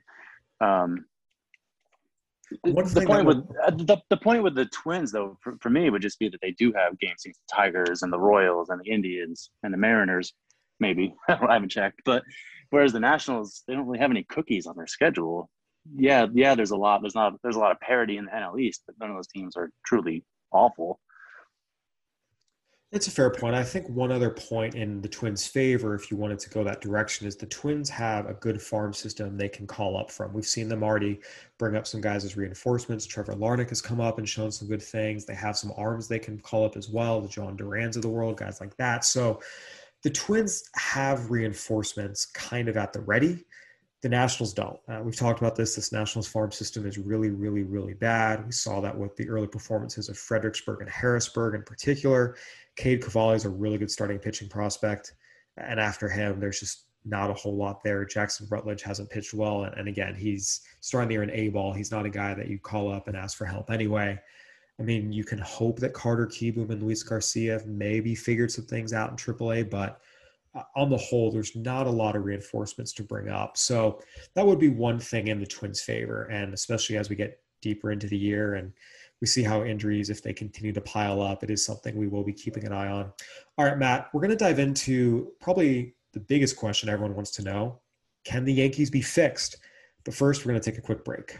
the point with the Twins, though, for me, would just be that they do have games against the Tigers and the Royals and the Indians and the Mariners. Maybe I haven't checked, but whereas the Nationals, they don't really have any cookies on their schedule. Yeah. There's a lot of parity in the NL East, but none of those teams are truly awful. It's a fair point. I think one other point in the Twins' favor, if you wanted to go that direction, is the Twins have a good farm system they can call up from. We've seen them already bring up some guys as reinforcements. Trevor Larnach has come up and shown some good things. They have some arms they can call up as well, the John Durans of the world, guys like that. So The Twins have reinforcements kind of at the ready. The Nationals don't. We've talked about this. This Nationals farm system is really, really, really bad. We saw that with the early performances of Fredericksburg and Harrisburg in particular. Cade Cavalli is a really good starting pitching prospect. And after him, there's just not a whole lot there. Jackson Rutledge hasn't pitched well. And again, he's starting the year in A-ball. He's not a guy that you call up and ask for help anyway. I mean, you can hope that Carter Kieboom and Luis Garcia maybe figured some things out in AAA, but on the whole, there's not a lot of reinforcements to bring up. So that would be one thing in the Twins' favor, and especially as we get deeper into the year and we see how injuries, if they continue to pile up, it is something we will be keeping an eye on. All right, Matt, we're going to dive into probably the biggest question everyone wants to know. Can the Yankees be fixed? But first, we're going to take a quick break.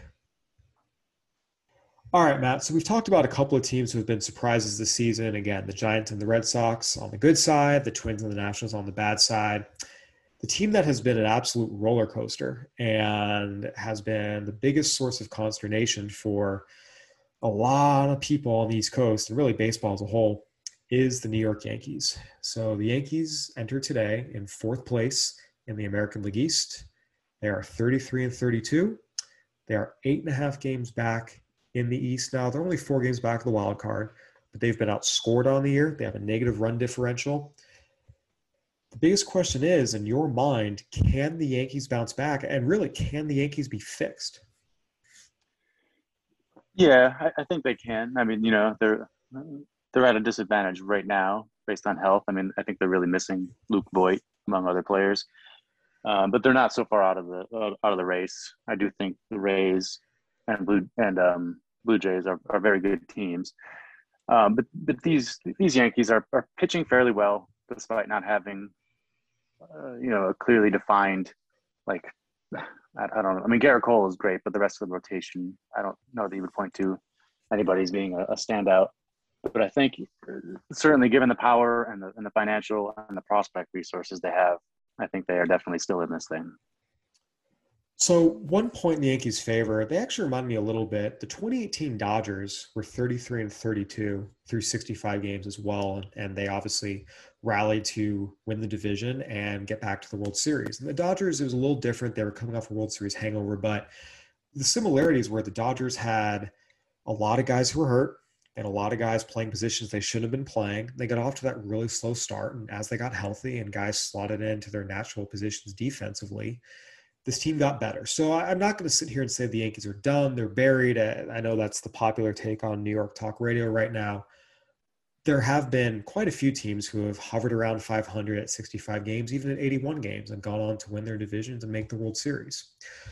All right, Matt. So we've talked about a couple of teams who have been surprises this season. Again, the Giants and the Red Sox on the good side, the Twins and the Nationals on the bad side. The team that has been an absolute roller coaster and has been the biggest source of consternation for a lot of people on the East Coast, and really baseball as a whole, is the New York Yankees. So the Yankees enter today in fourth place in the American League East. They are 33-32. They are 8.5 games back in the East now. They're only 4 games back of the wild card, but they've been outscored on the year. They have a negative run differential. The biggest question is, in your mind, can the Yankees bounce back? And really, can the Yankees be fixed? Yeah, I think they can. I mean, they're at a disadvantage right now based on health. I mean, I think they're really missing Luke Voit among other players, but they're not so far out of the race. I do think the Rays and Blue Jays are very good teams, but these Yankees are pitching fairly well despite not having a clearly defined, like, I don't know. I mean, Garrett Cole is great, but the rest of the rotation, I don't know that you would point to anybody's being a standout. But I think certainly given the power and the financial and the prospect resources they have, I think they are definitely still in this thing. So 1 point in the Yankees' favor, they actually remind me a little bit. The 2018 Dodgers were 33-32 through 65 games as well, and they obviously rallied to win the division and get back to the World Series. And the Dodgers, it was a little different. They were coming off a World Series hangover, but the similarities were the Dodgers had a lot of guys who were hurt and a lot of guys playing positions they shouldn't have been playing. They got off to that really slow start, and as they got healthy and guys slotted into their natural positions defensively, this team got better. So I'm not going to sit here and say the Yankees are done. They're buried. I know that's the popular take on New York talk radio right now. There have been quite a few teams who have hovered around 500 at 65 games, even at 81 games, and gone on to win their divisions and make the World Series.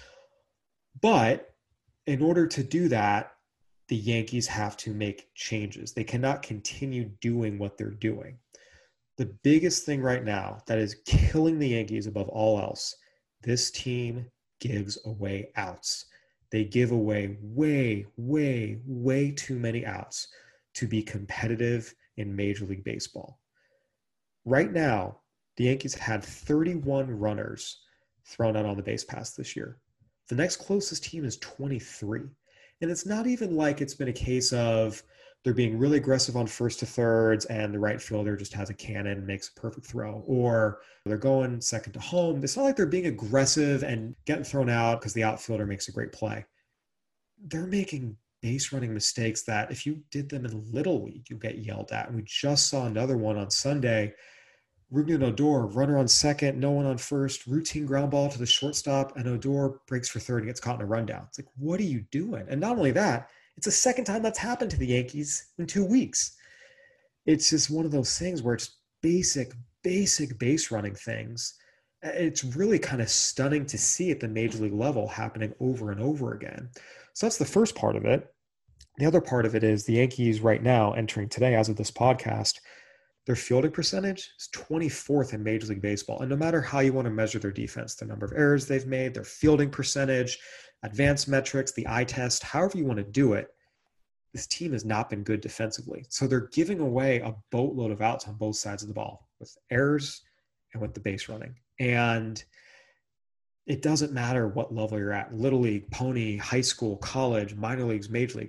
But in order to do that, the Yankees have to make changes. They cannot continue doing what they're doing. The biggest thing right now that is killing the Yankees above all else, this team gives away outs. They give away way, way, way too many outs to be competitive in Major League Baseball. Right now, the Yankees had 31 runners thrown out on the base paths this year. The next closest team is 23. And it's not even like it's been a case of they're being really aggressive on first to thirds and the right fielder just has a cannon and makes a perfect throw, or they're going second to home. It's not like they're being aggressive and getting thrown out because the outfielder makes a great play. They're making base running mistakes that if you did them in Little League, you get yelled at. And we just saw another one on Sunday. Ruben Odor, runner on second, no one on first, routine ground ball to the shortstop, and Odor breaks for third and gets caught in a rundown. It's like, what are you doing? And not only that, it's the second time that's happened to the Yankees in 2 weeks. It's just one of those things where it's basic base running things. It's really kind of stunning to see at the Major League level happening over and over again. So that's the first part of it. The other part of it is the Yankees right now entering today as of this podcast, their fielding percentage is 24th in Major League Baseball. And no matter how you want to measure their defense, the number of errors they've made, their fielding percentage, advanced metrics, the eye test, however you want to do it, this team has not been good defensively. So they're giving away a boatload of outs on both sides of the ball with errors and with the base running. And it doesn't matter what level you're at, Little League, Pony, high school, college, minor leagues, major leagues.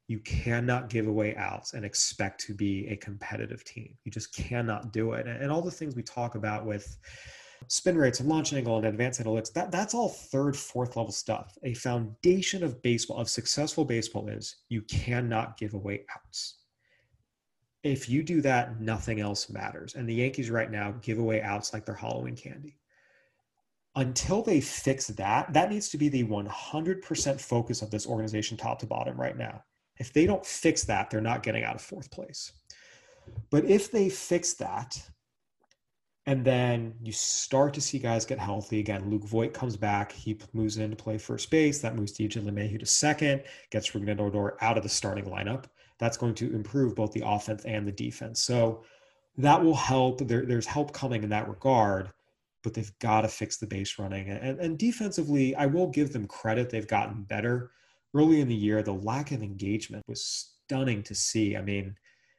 You cannot give away outs and expect to be a competitive team. You just cannot do it. And all the things we talk about with spin rates and launch angle and advanced analytics, that's all third, fourth level stuff. A foundation of baseball, of successful baseball, is you cannot give away outs. If you do that, nothing else matters. And the Yankees right now give away outs like they're Halloween candy. Until they fix that, that needs to be the 100% focus of this organization top to bottom right now. If they don't fix that, they're not getting out of fourth place. But if they fix that, and then you start to see guys get healthy. Again, Luke Voit comes back. He moves in to play first base. That moves DJ LeMahieu to second, gets Rougned Odor out of the starting lineup. That's going to improve both the offense and the defense. So that will help. There's help coming in that regard, but they've got to fix the base running. And defensively, I will give them credit. They've gotten better. Early in the year, the lack of engagement was stunning to see. I mean,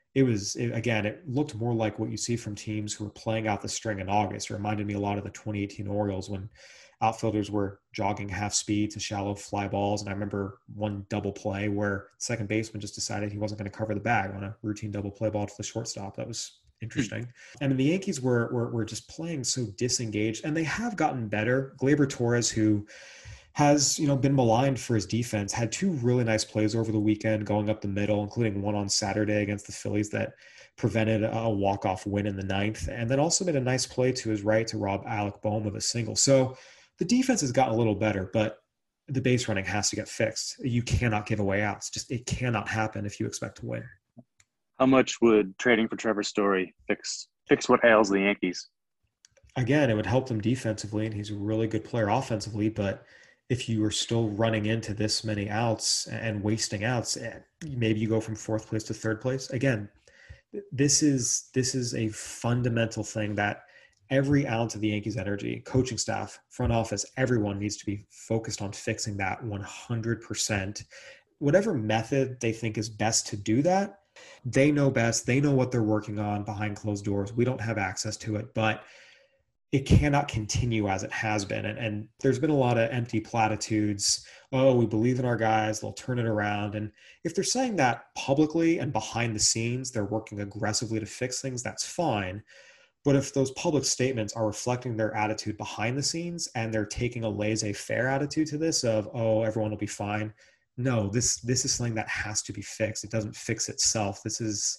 it looked more like what you see from teams who were playing out the string in August. It reminded me a lot of the 2018 Orioles when outfielders were jogging half speed to shallow fly balls. And I remember one double play where the second baseman just decided he wasn't going to cover the bag on a routine double play ball to the shortstop. That was interesting. I mean, the Yankees were just playing so disengaged, and they have gotten better. Gleyber Torres, who has, been maligned for his defense, had two really nice plays over the weekend going up the middle, including one on Saturday against the Phillies that prevented a walk-off win in the ninth, and then also made a nice play to his right to rob Alec Bohm of a single. So the defense has gotten a little better, but the base running has to get fixed. You cannot give away outs. It cannot happen if you expect to win. How much would trading for Trevor Story fix what ails the Yankees? Again, it would help them defensively, and he's a really good player offensively, but if you are still running into this many outs and wasting outs, maybe you go from fourth place to third place. Again, this is a fundamental thing that every ounce of the Yankees energy, coaching staff, front office, everyone needs to be focused on fixing that 100%. Whatever method they think is best to do that, they know best. They know what they're working on behind closed doors. We don't have access to it, but it cannot continue as it has been. And there's been a lot of empty platitudes. Oh, we believe in our guys. They'll turn it around. And if they're saying that publicly and behind the scenes, they're working aggressively to fix things, that's fine. But if those public statements are reflecting their attitude behind the scenes and they're taking a laissez-faire attitude to this of, oh, everyone will be fine. No, this is something that has to be fixed. It doesn't fix itself. This is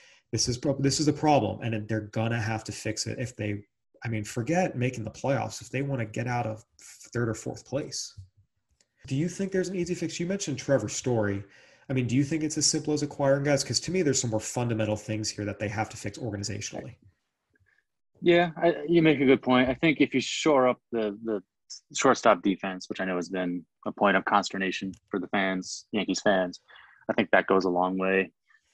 a problem, and they're gonna have to fix it if they, forget making the playoffs, if they want to get out of third or fourth place. Do you think there's an easy fix? You mentioned Trevor Story. Do you think it's as simple as acquiring guys? Because to me, there's some more fundamental things here that they have to fix organizationally. Yeah, you make a good point. I think if you shore up the shortstop defense, which I know has been a point of consternation for the fans, Yankees fans, I think that goes a long way.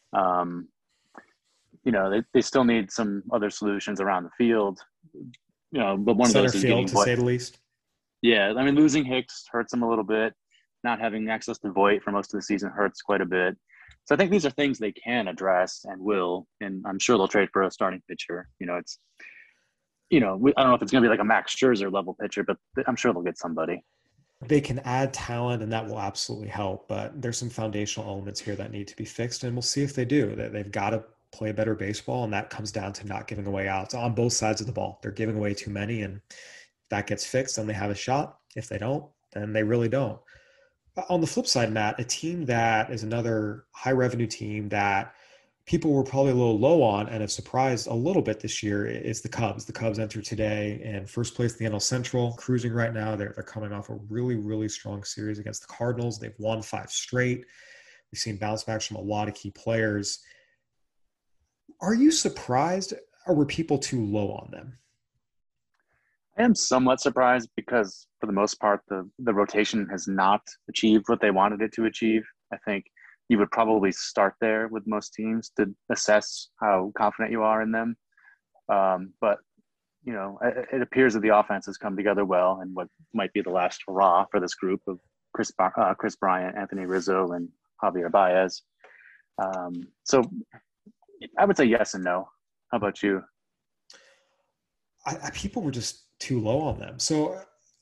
They still need some other solutions around the field. But one center of those is field, to say the least. Yeah, losing Hicks hurts them a little bit. Not having access to Voit for most of the season hurts quite a bit. So I think these are things they can address and will, and I'm sure they'll trade for a starting pitcher. I don't know if it's going to be like a Max Scherzer level pitcher, but I'm sure they'll get somebody. They can add talent, and that will absolutely help. But there's some foundational elements here that need to be fixed, and we'll see if they do. They've got to play better baseball, and that comes down to not giving away outs on both sides of the ball. They're giving away too many, and if that gets fixed, then they have a shot. If they don't, then they really don't. On the flip side, Matt, a team that is another high-revenue team that people were probably a little low on and have surprised a little bit this year is the Cubs. The Cubs enter today in first place in the NL Central, cruising right now. They're coming off a really, really strong series against the Cardinals. They've won 5 straight. We've seen bounce backs from a lot of key players. Are you surprised, or were people too low on them? I am somewhat surprised because, for the most part, the rotation has not achieved what they wanted it to achieve. I think you would probably start there with most teams to assess how confident you are in them. But, it appears that the offense has come together well, and what might be the last hurrah for this group of Chris Bryant, Anthony Rizzo, and Javier Baez. So I would say yes and no. How about you? People were just too low on them. So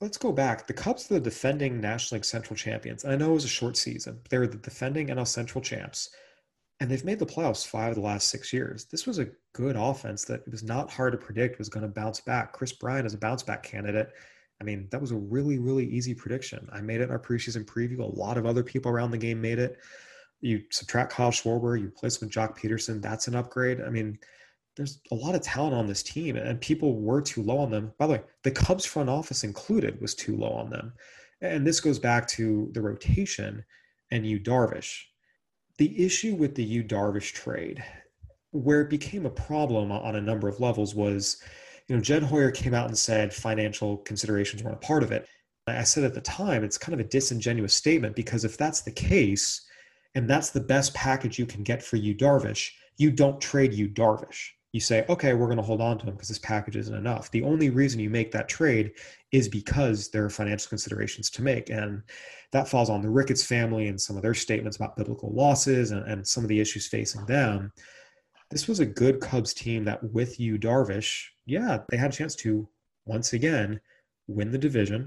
let's go back. The Cubs are the defending National League Central champions. I know it was a short season, but they were the defending NL Central champs, and they've made the playoffs 5 of the last 6 years. This was a good offense that it was not hard to predict was going to bounce back. Chris Bryant is a bounce back candidate. I mean, that was a really, really easy prediction. I made it in our preseason preview. A lot of other people around the game made it. You subtract Kyle Schwarber, you replace him with Jock Peterson. That's an upgrade. I mean, there's a lot of talent on this team, and people were too low on them. By the way, the Cubs front office included was too low on them. And this goes back to the rotation and Yu Darvish. The issue with the Yu Darvish trade, where it became a problem on a number of levels, was, Jed Hoyer came out and said financial considerations weren't a part of it. I said at the time, it's kind of a disingenuous statement, because if that's the case, and that's the best package you can get for Yu Darvish, you don't trade Yu Darvish. You say, okay, we're going to hold on to him because this package isn't enough. The only reason you make that trade is because there are financial considerations to make. And that falls on the Ricketts family and some of their statements about biblical losses and some of the issues facing them. This was a good Cubs team that, with Yu Darvish, they had a chance to, once again, win the division.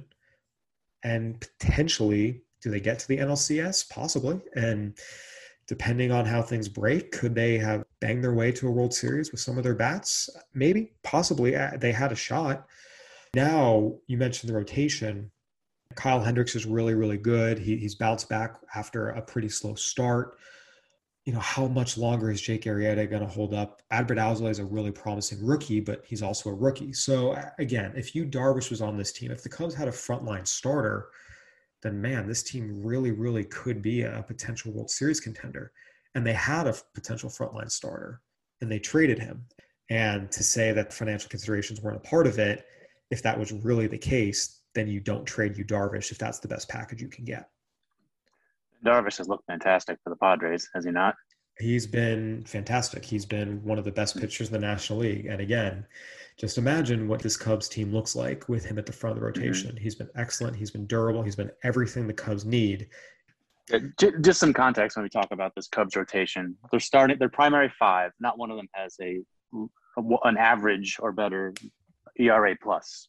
And potentially, do they get to the NLCS? Possibly. And depending on how things break, could they have banged their way to a World Series with some of their bats? Maybe, possibly. They had a shot. Now, you mentioned the rotation. Kyle Hendricks is really, really good. He's bounced back after a pretty slow start. How much longer is Jake Arrieta going to hold up? Adbert Alzolay is a really promising rookie, but he's also a rookie. So, again, if Yu Darvish was on this team, if the Cubs had a frontline starter, then, man, this team really, really could be a potential World Series contender. And they had a potential frontline starter, and they traded him. And to say that financial considerations weren't a part of it, if that was really the case, then you don't trade Yu Darvish if that's the best package you can get. Darvish has looked fantastic for the Padres, has he not? He's been fantastic. He's been one of the best pitchers in the National League. And again, just imagine what this Cubs team looks like with him at the front of the rotation. Mm-hmm. He's been excellent. He's been durable. He's been everything the Cubs need. Just some context when we talk about this Cubs rotation. Their primary 5. Not one of them has an average or better ERA plus.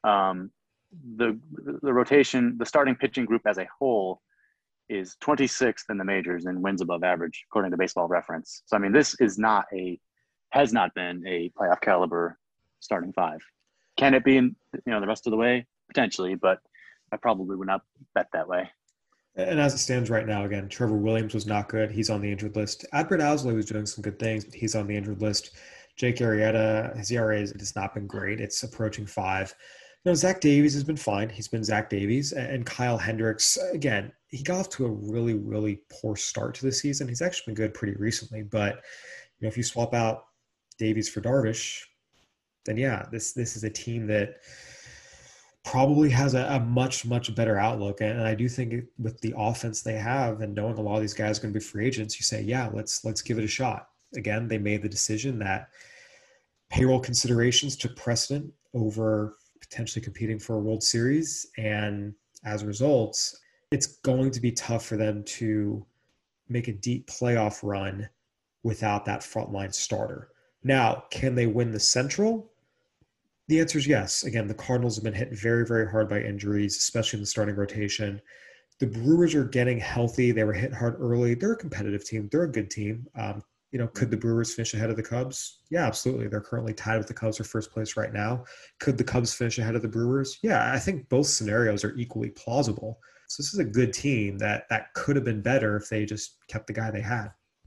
The rotation, the starting pitching group as a whole, is 26th in the majors in wins above average, according to Baseball Reference. So, I mean, this has not been a playoff caliber starting 5. Can it be in, the rest of the way? Potentially, but I probably would not bet that way. And as it stands right now, again, Trevor Williams was not good. He's on the injured list. Adbert Alzolay was doing some good things, but he's on the injured list. Jake Arrieta, his ERA has not been great. It's approaching 5. Zach Davies has been fine. He's been Zach Davies. And Kyle Hendricks, again, he got off to a really, really poor start to the season. He's actually been good pretty recently. But, if you swap out Davies for Darvish, then, this is a team that probably has a much, much better outlook. And I do think with the offense they have and knowing a lot of these guys are going to be free agents, you say, let's give it a shot. Again, they made the decision that payroll considerations took precedent over potentially competing for a World Series. And as a result, it's going to be tough for them to make a deep playoff run without that frontline starter. Now, can they win the Central? The answer is yes. Again, the Cardinals have been hit very, very hard by injuries, especially in the starting rotation. The Brewers are getting healthy. They were hit hard early. They're a competitive team. They're a good team. Could the Brewers finish ahead of the Cubs? Yeah, absolutely. They're currently tied with the Cubs for first place right now. Could the Cubs finish ahead of the Brewers? Yeah, I think both scenarios are equally plausible. So this is a good team that could have been better if they just kept the guy they had.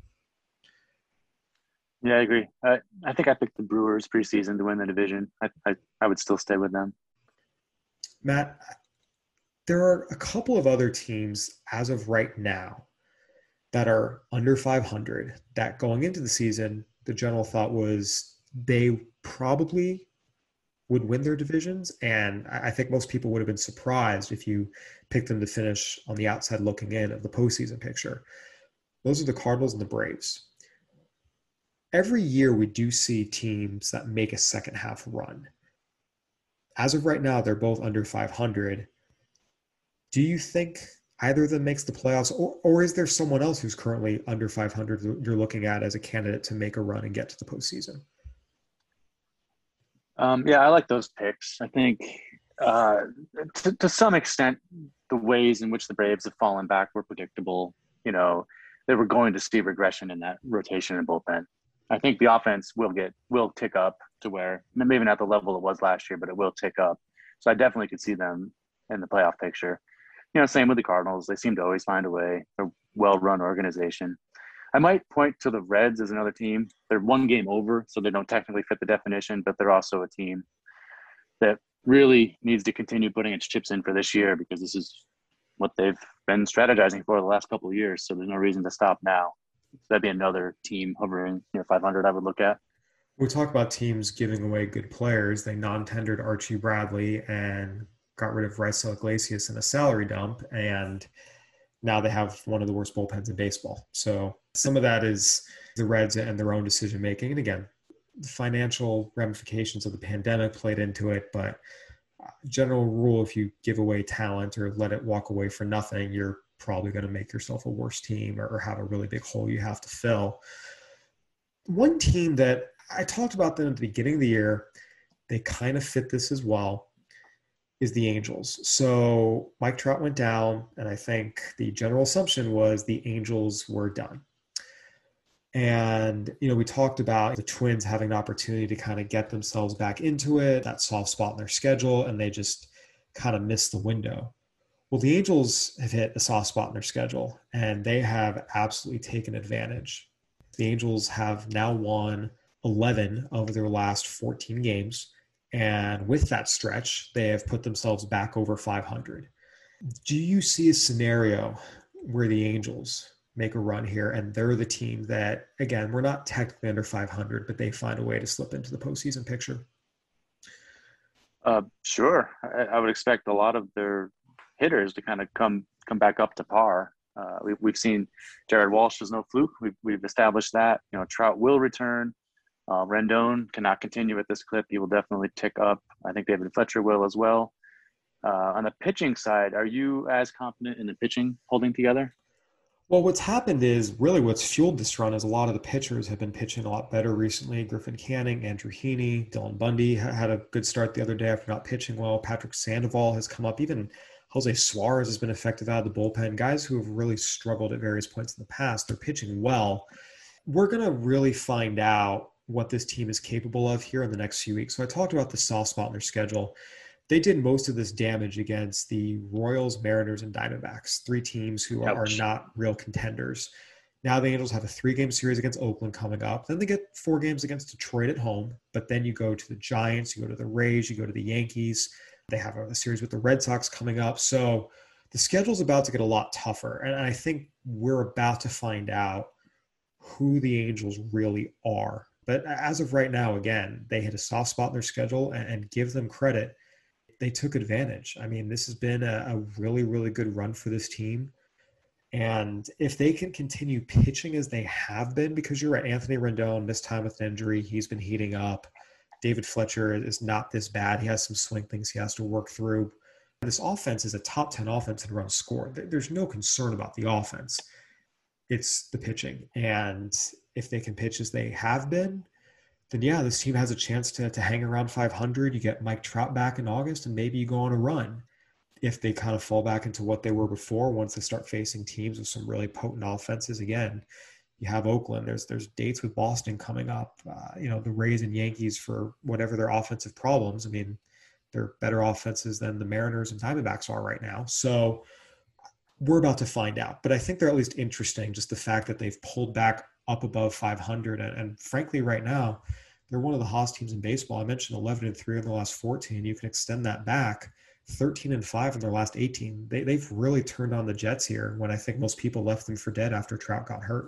Yeah, I agree. I think I picked the Brewers preseason to win the division. I would still stay with them. Matt, there are a couple of other teams as of right now that are under 500 that going into the season, the general thought was they probably would win their divisions. And I think most people would have been surprised if you picked them to finish on the outside looking in of the postseason picture. Those are the Cardinals and the Braves. Every year we do see teams that make a second half run. As of right now, they're both under 500. Do you think either of them makes the playoffs, or is there someone else who's currently under 500 you're looking at as a candidate to make a run and get to the postseason? I like those picks. I think Uh, to some extent, the ways in which the Braves have fallen back were predictable. You know, they were going to see regression in that rotation and bullpen. I think the offense will tick up to where maybe not the level it was last year, but it will tick up. So I definitely could see them in the playoff picture. You know, same with the Cardinals. They seem to always find a way. They're a well-run organization. I might point to the Reds as another team. They're one game over, so they don't technically fit the definition, but they're also a team that really needs to continue putting its chips in for this year because this is what they've been strategizing for the last couple of years. So there's no reason to stop now. So that'd be another team hovering near 500 I would look at. We talk about teams giving away good players. They non-tendered Archie Bradley and got rid of Raisel Iglesias in a salary dump, and now they have one of the worst bullpens in baseball. So some of that is the Reds and their own decision-making. And again, the financial ramifications of the pandemic played into it, but general rule, if you give away talent or let it walk away for nothing, you're probably going to make yourself a worse team or have a really big hole you have to fill. One team that I talked about them at the beginning of the year, they kind of fit this as well, is the Angels. So Mike Trout went down, and I think the general assumption was the Angels were done. And, you know, we talked about the Twins having an opportunity to kind of get themselves back into it, that soft spot in their schedule, and they just kind of missed the window. Well, the Angels have hit a soft spot in their schedule, and they have absolutely taken advantage. The Angels have now won 11 of their last 14 games, and with that stretch, they have put themselves back over 500. Do you see a scenario where the Angels make a run here and they're the team that, again, we're not technically under 500, but they find a way to slip into the postseason picture? Sure. I would expect a lot of their hitters to kind of come back up to par. We've seen Jared Walsh is no fluke. We've established that. You know, Trout will return. Rendon cannot continue at this clip. He will definitely tick up. I think David Fletcher will as well. On the pitching side, are you as confident in the pitching holding together? Well, what's happened is really what's fueled this run is a lot of the pitchers have been pitching a lot better recently. Griffin Canning, Andrew Heaney, Dylan Bundy had a good start the other day after not pitching well. Patrick Sandoval has come up. Even Jose Suarez has been effective out of the bullpen. Guys who have really struggled at various points in the past, they're pitching well. We're going to really find out what this team is capable of here in the next few weeks. So I talked about the soft spot in their schedule. They did most of this damage against the Royals, Mariners, and Diamondbacks, three teams who are not real contenders. Now the Angels have a 3-game series against Oakland coming up. Then they get 4 games against Detroit at home. But then you go to the Giants, you go to the Rays, you go to the Yankees. They have a series with the Red Sox coming up. So the schedule's about to get a lot tougher. And I think we're about to find out who the Angels really are. But as of right now, again, they hit a soft spot in their schedule, and give them credit. They took advantage. I mean, this has been a really, really good run for this team. And if they can continue pitching as they have been, because you're right, Anthony Rendon missed time with an injury. He's been heating up. David Fletcher is not this bad. He has some swing things he has to work through. This offense is a top 10 offense in runs scored. There's no concern about the offense. It's the pitching. And if they can pitch as they have been, then yeah, this team has a chance to hang around 500. You get Mike Trout back in August, and maybe you go on a run. If they kind of fall back into what they were before, once they start facing teams with some really potent offenses again, you have Oakland. There's dates with Boston coming up. The Rays and Yankees, for whatever their offensive problems. I mean, they're better offenses than the Mariners and Diamondbacks are right now. So we're about to find out. But I think they're at least interesting, just the fact that they've pulled back up above 500. And frankly, right now, they're one of the hottest teams in baseball. I mentioned 11-3 in the last 14. You can extend that back 13-5 in their last 18. They've really turned on the Jets here when I think most people left them for dead after Trout got hurt.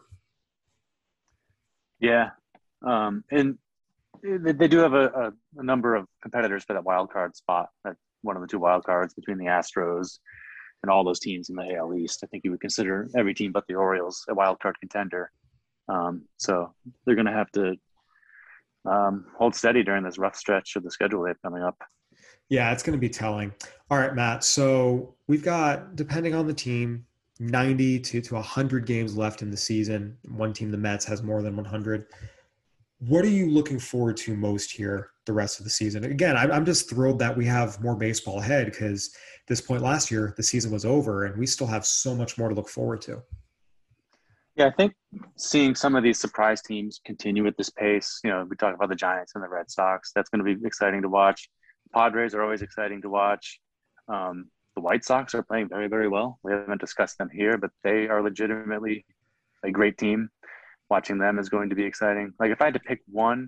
Yeah. And they do have a number of competitors for that wild card spot. That's one of the 2 wild cards between the Astros and all those teams in the AL East. I think you would consider every team but the Orioles a wild card contender. So they're going to have to hold steady during this rough stretch of the schedule they have coming up. Yeah, it's going to be telling. All right, Matt. So we've got, depending on the team, 90 to 100 games left in the season. One team, the Mets, has more than 100. What are you looking forward to most here the rest of the season? Again, I'm just thrilled that we have more baseball ahead because at this point last year, the season was over and we still have so much more to look forward to. Yeah, I think seeing some of these surprise teams continue at this pace, we talk about the Giants and the Red Sox. That's going to be exciting to watch. The Padres are always exciting to watch. The White Sox are playing very, very well. We haven't discussed them here, but they are legitimately a great team. Watching them is going to be exciting. Like if I had to pick one,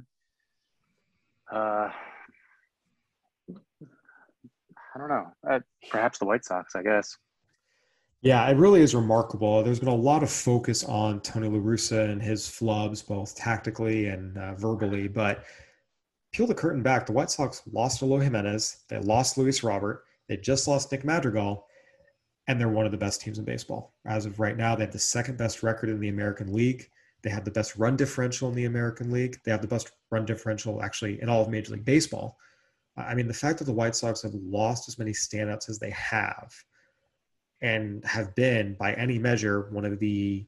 I don't know. Perhaps the White Sox, I guess. Yeah, it really is remarkable. There's been a lot of focus on Tony La Russa and his flubs, both tactically and verbally. But peel the curtain back, the White Sox lost Eloy Jimenez. They lost Luis Robert. They just lost Nick Madrigal. And they're one of the best teams in baseball. As of right now, they have the second best record in the American League. They have the best run differential in the American League. They have the best run differential actually in all of Major League Baseball. I mean, the fact that the White Sox have lost as many standouts as they have and have been, by any measure, one of the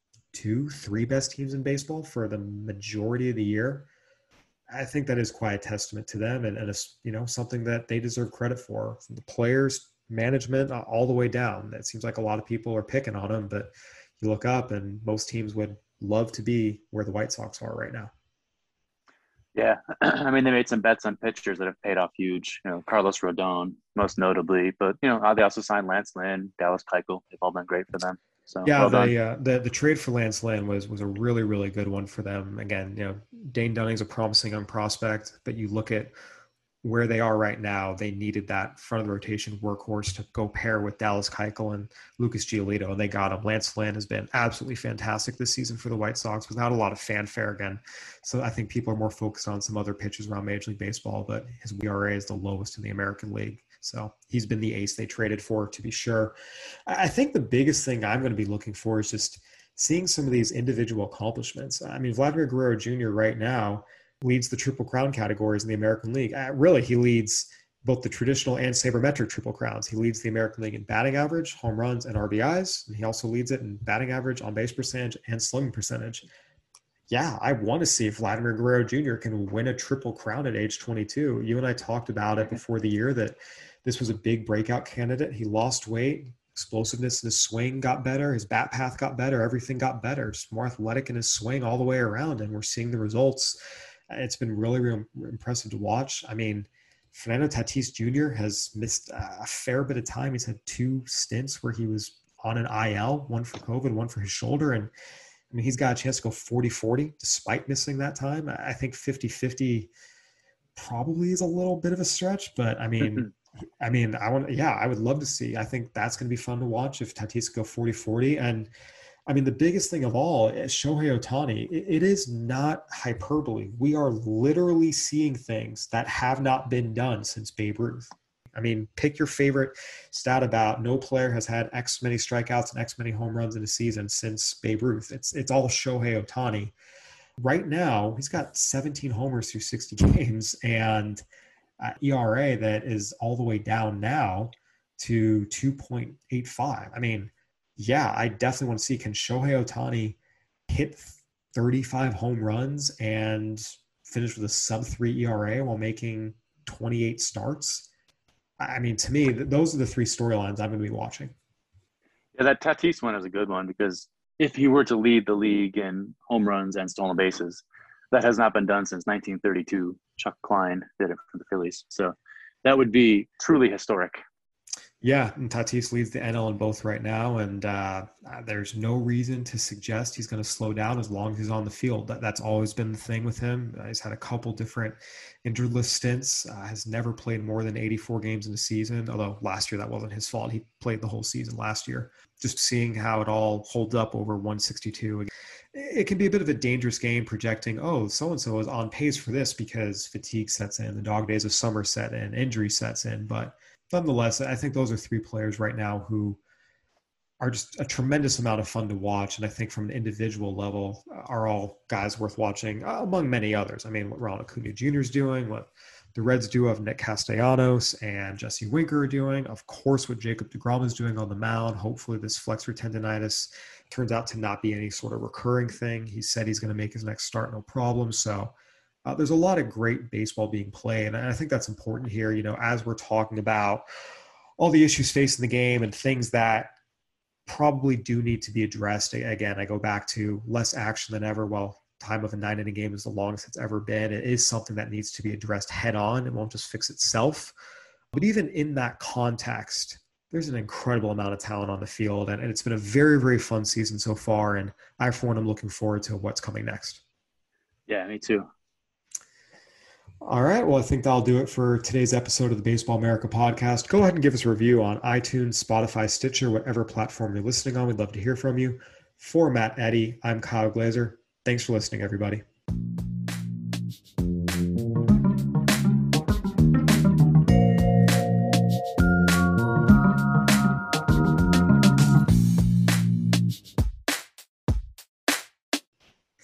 2-3 best teams in baseball for the majority of the year, I think that is quite a testament to them and it's, something that they deserve credit for, from the players, management, all the way down. It seems like a lot of people are picking on them, but you look up and most teams would love to be where the White Sox are right now. Yeah. I mean, they made some bets on pitchers that have paid off huge, Carlos Rodon, most notably, but, they also signed Lance Lynn, Dallas Keuchel. They've all been great for them. So yeah, well the trade for Lance Lynn was a really, really good one for them. Again, Dane Dunning's a promising young prospect, but you look at where they are right now, they needed that front of the rotation workhorse to go pair with Dallas Keuchel and Lucas Giolito, and they got him. Lance Lynn has been absolutely fantastic this season for the White Sox without a lot of fanfare again. So I think people are more focused on some other pitchers around Major League Baseball, but his ERA is the lowest in the American League. So he's been the ace they traded for, to be sure. I think the biggest thing I'm going to be looking for is just seeing some of these individual accomplishments. I mean, Vladimir Guerrero Jr. right now leads the Triple Crown categories in the American League. Really, he leads both the traditional and sabermetric Triple Crowns. He leads the American League in batting average, home runs, and RBIs. And he also leads it in batting average, on base percentage, and slugging percentage. Yeah, I want to see if Vladimir Guerrero Jr. can win a Triple Crown at age 22. You and I talked about it before the year that this was a big breakout candidate. He lost weight. Explosiveness in his swing got better. His bat path got better. Everything got better. Just more athletic in his swing all the way around. And we're seeing the results. It's been really, really impressive to watch. I mean, Fernando Tatis Jr. has missed a fair bit of time. He's had 2 stints where he was on an IL, one for COVID, one for his shoulder. And I mean, he's got a chance to go 40-40 despite missing that time. I think 50-50 probably is a little bit of a stretch, but I mean, I would love to see. I think that's going to be fun to watch if Tatis go 40-40. And I mean, the biggest thing of all is Shohei Ohtani. It is not hyperbole. We are literally seeing things that have not been done since Babe Ruth. I mean, pick your favorite stat about no player has had X many strikeouts and X many home runs in a season since Babe Ruth. It's all Shohei Ohtani. Right now, he's got 17 homers through 60 games and ERA that is all the way down now to 2.85. I mean, yeah, I definitely want to see, can Shohei Ohtani hit 35 home runs and finish with a sub-3 ERA while making 28 starts? I mean, to me, those are the 3 storylines I'm going to be watching. Yeah, that Tatis one is a good one because if he were to lead the league in home runs and stolen bases, that has not been done since 1932. Chuck Klein did it for the Phillies. So that would be truly historic. Yeah, and Tatis leads the NL in both right now, and there's no reason to suggest he's going to slow down as long as he's on the field. That's always been the thing with him. He's had a couple different injured list stints, has never played more than 84 games in a season, although last year that wasn't his fault. He played the whole season last year. Just seeing how it all holds up over 162. It can be a bit of a dangerous game projecting, oh, so-and-so is on pace for this because fatigue sets in, the dog days of summer set in, injury sets in, but nonetheless, I think those are 3 players right now who are just a tremendous amount of fun to watch. And I think from an individual level are all guys worth watching, among many others. I mean, what Ronald Acuna Jr. is doing, what the Reds duo of Nick Castellanos and Jesse Winker are doing. Of course, what Jacob deGrom is doing on the mound. Hopefully this flexor tendonitis turns out to not be any sort of recurring thing. He said he's going to make his next start, no problem. So there's a lot of great baseball being played. And I think that's important here, as we're talking about all the issues facing the game and things that probably do need to be addressed. Again, I go back to less action than ever. Well, time of a 9-inning game is the longest it's ever been. It is something that needs to be addressed head on. It won't just fix itself. But even in that context, there's an incredible amount of talent on the field. And it's been a very, very fun season so far. And I, for one, am looking forward to what's coming next. Yeah, me too. All right. Well, I think that'll do it for today's episode of the Baseball America podcast. Go ahead and give us a review on iTunes, Spotify, Stitcher, whatever platform you're listening on. We'd love to hear from you. For Matt Eddy, I'm Kyle Glazer. Thanks for listening, everybody.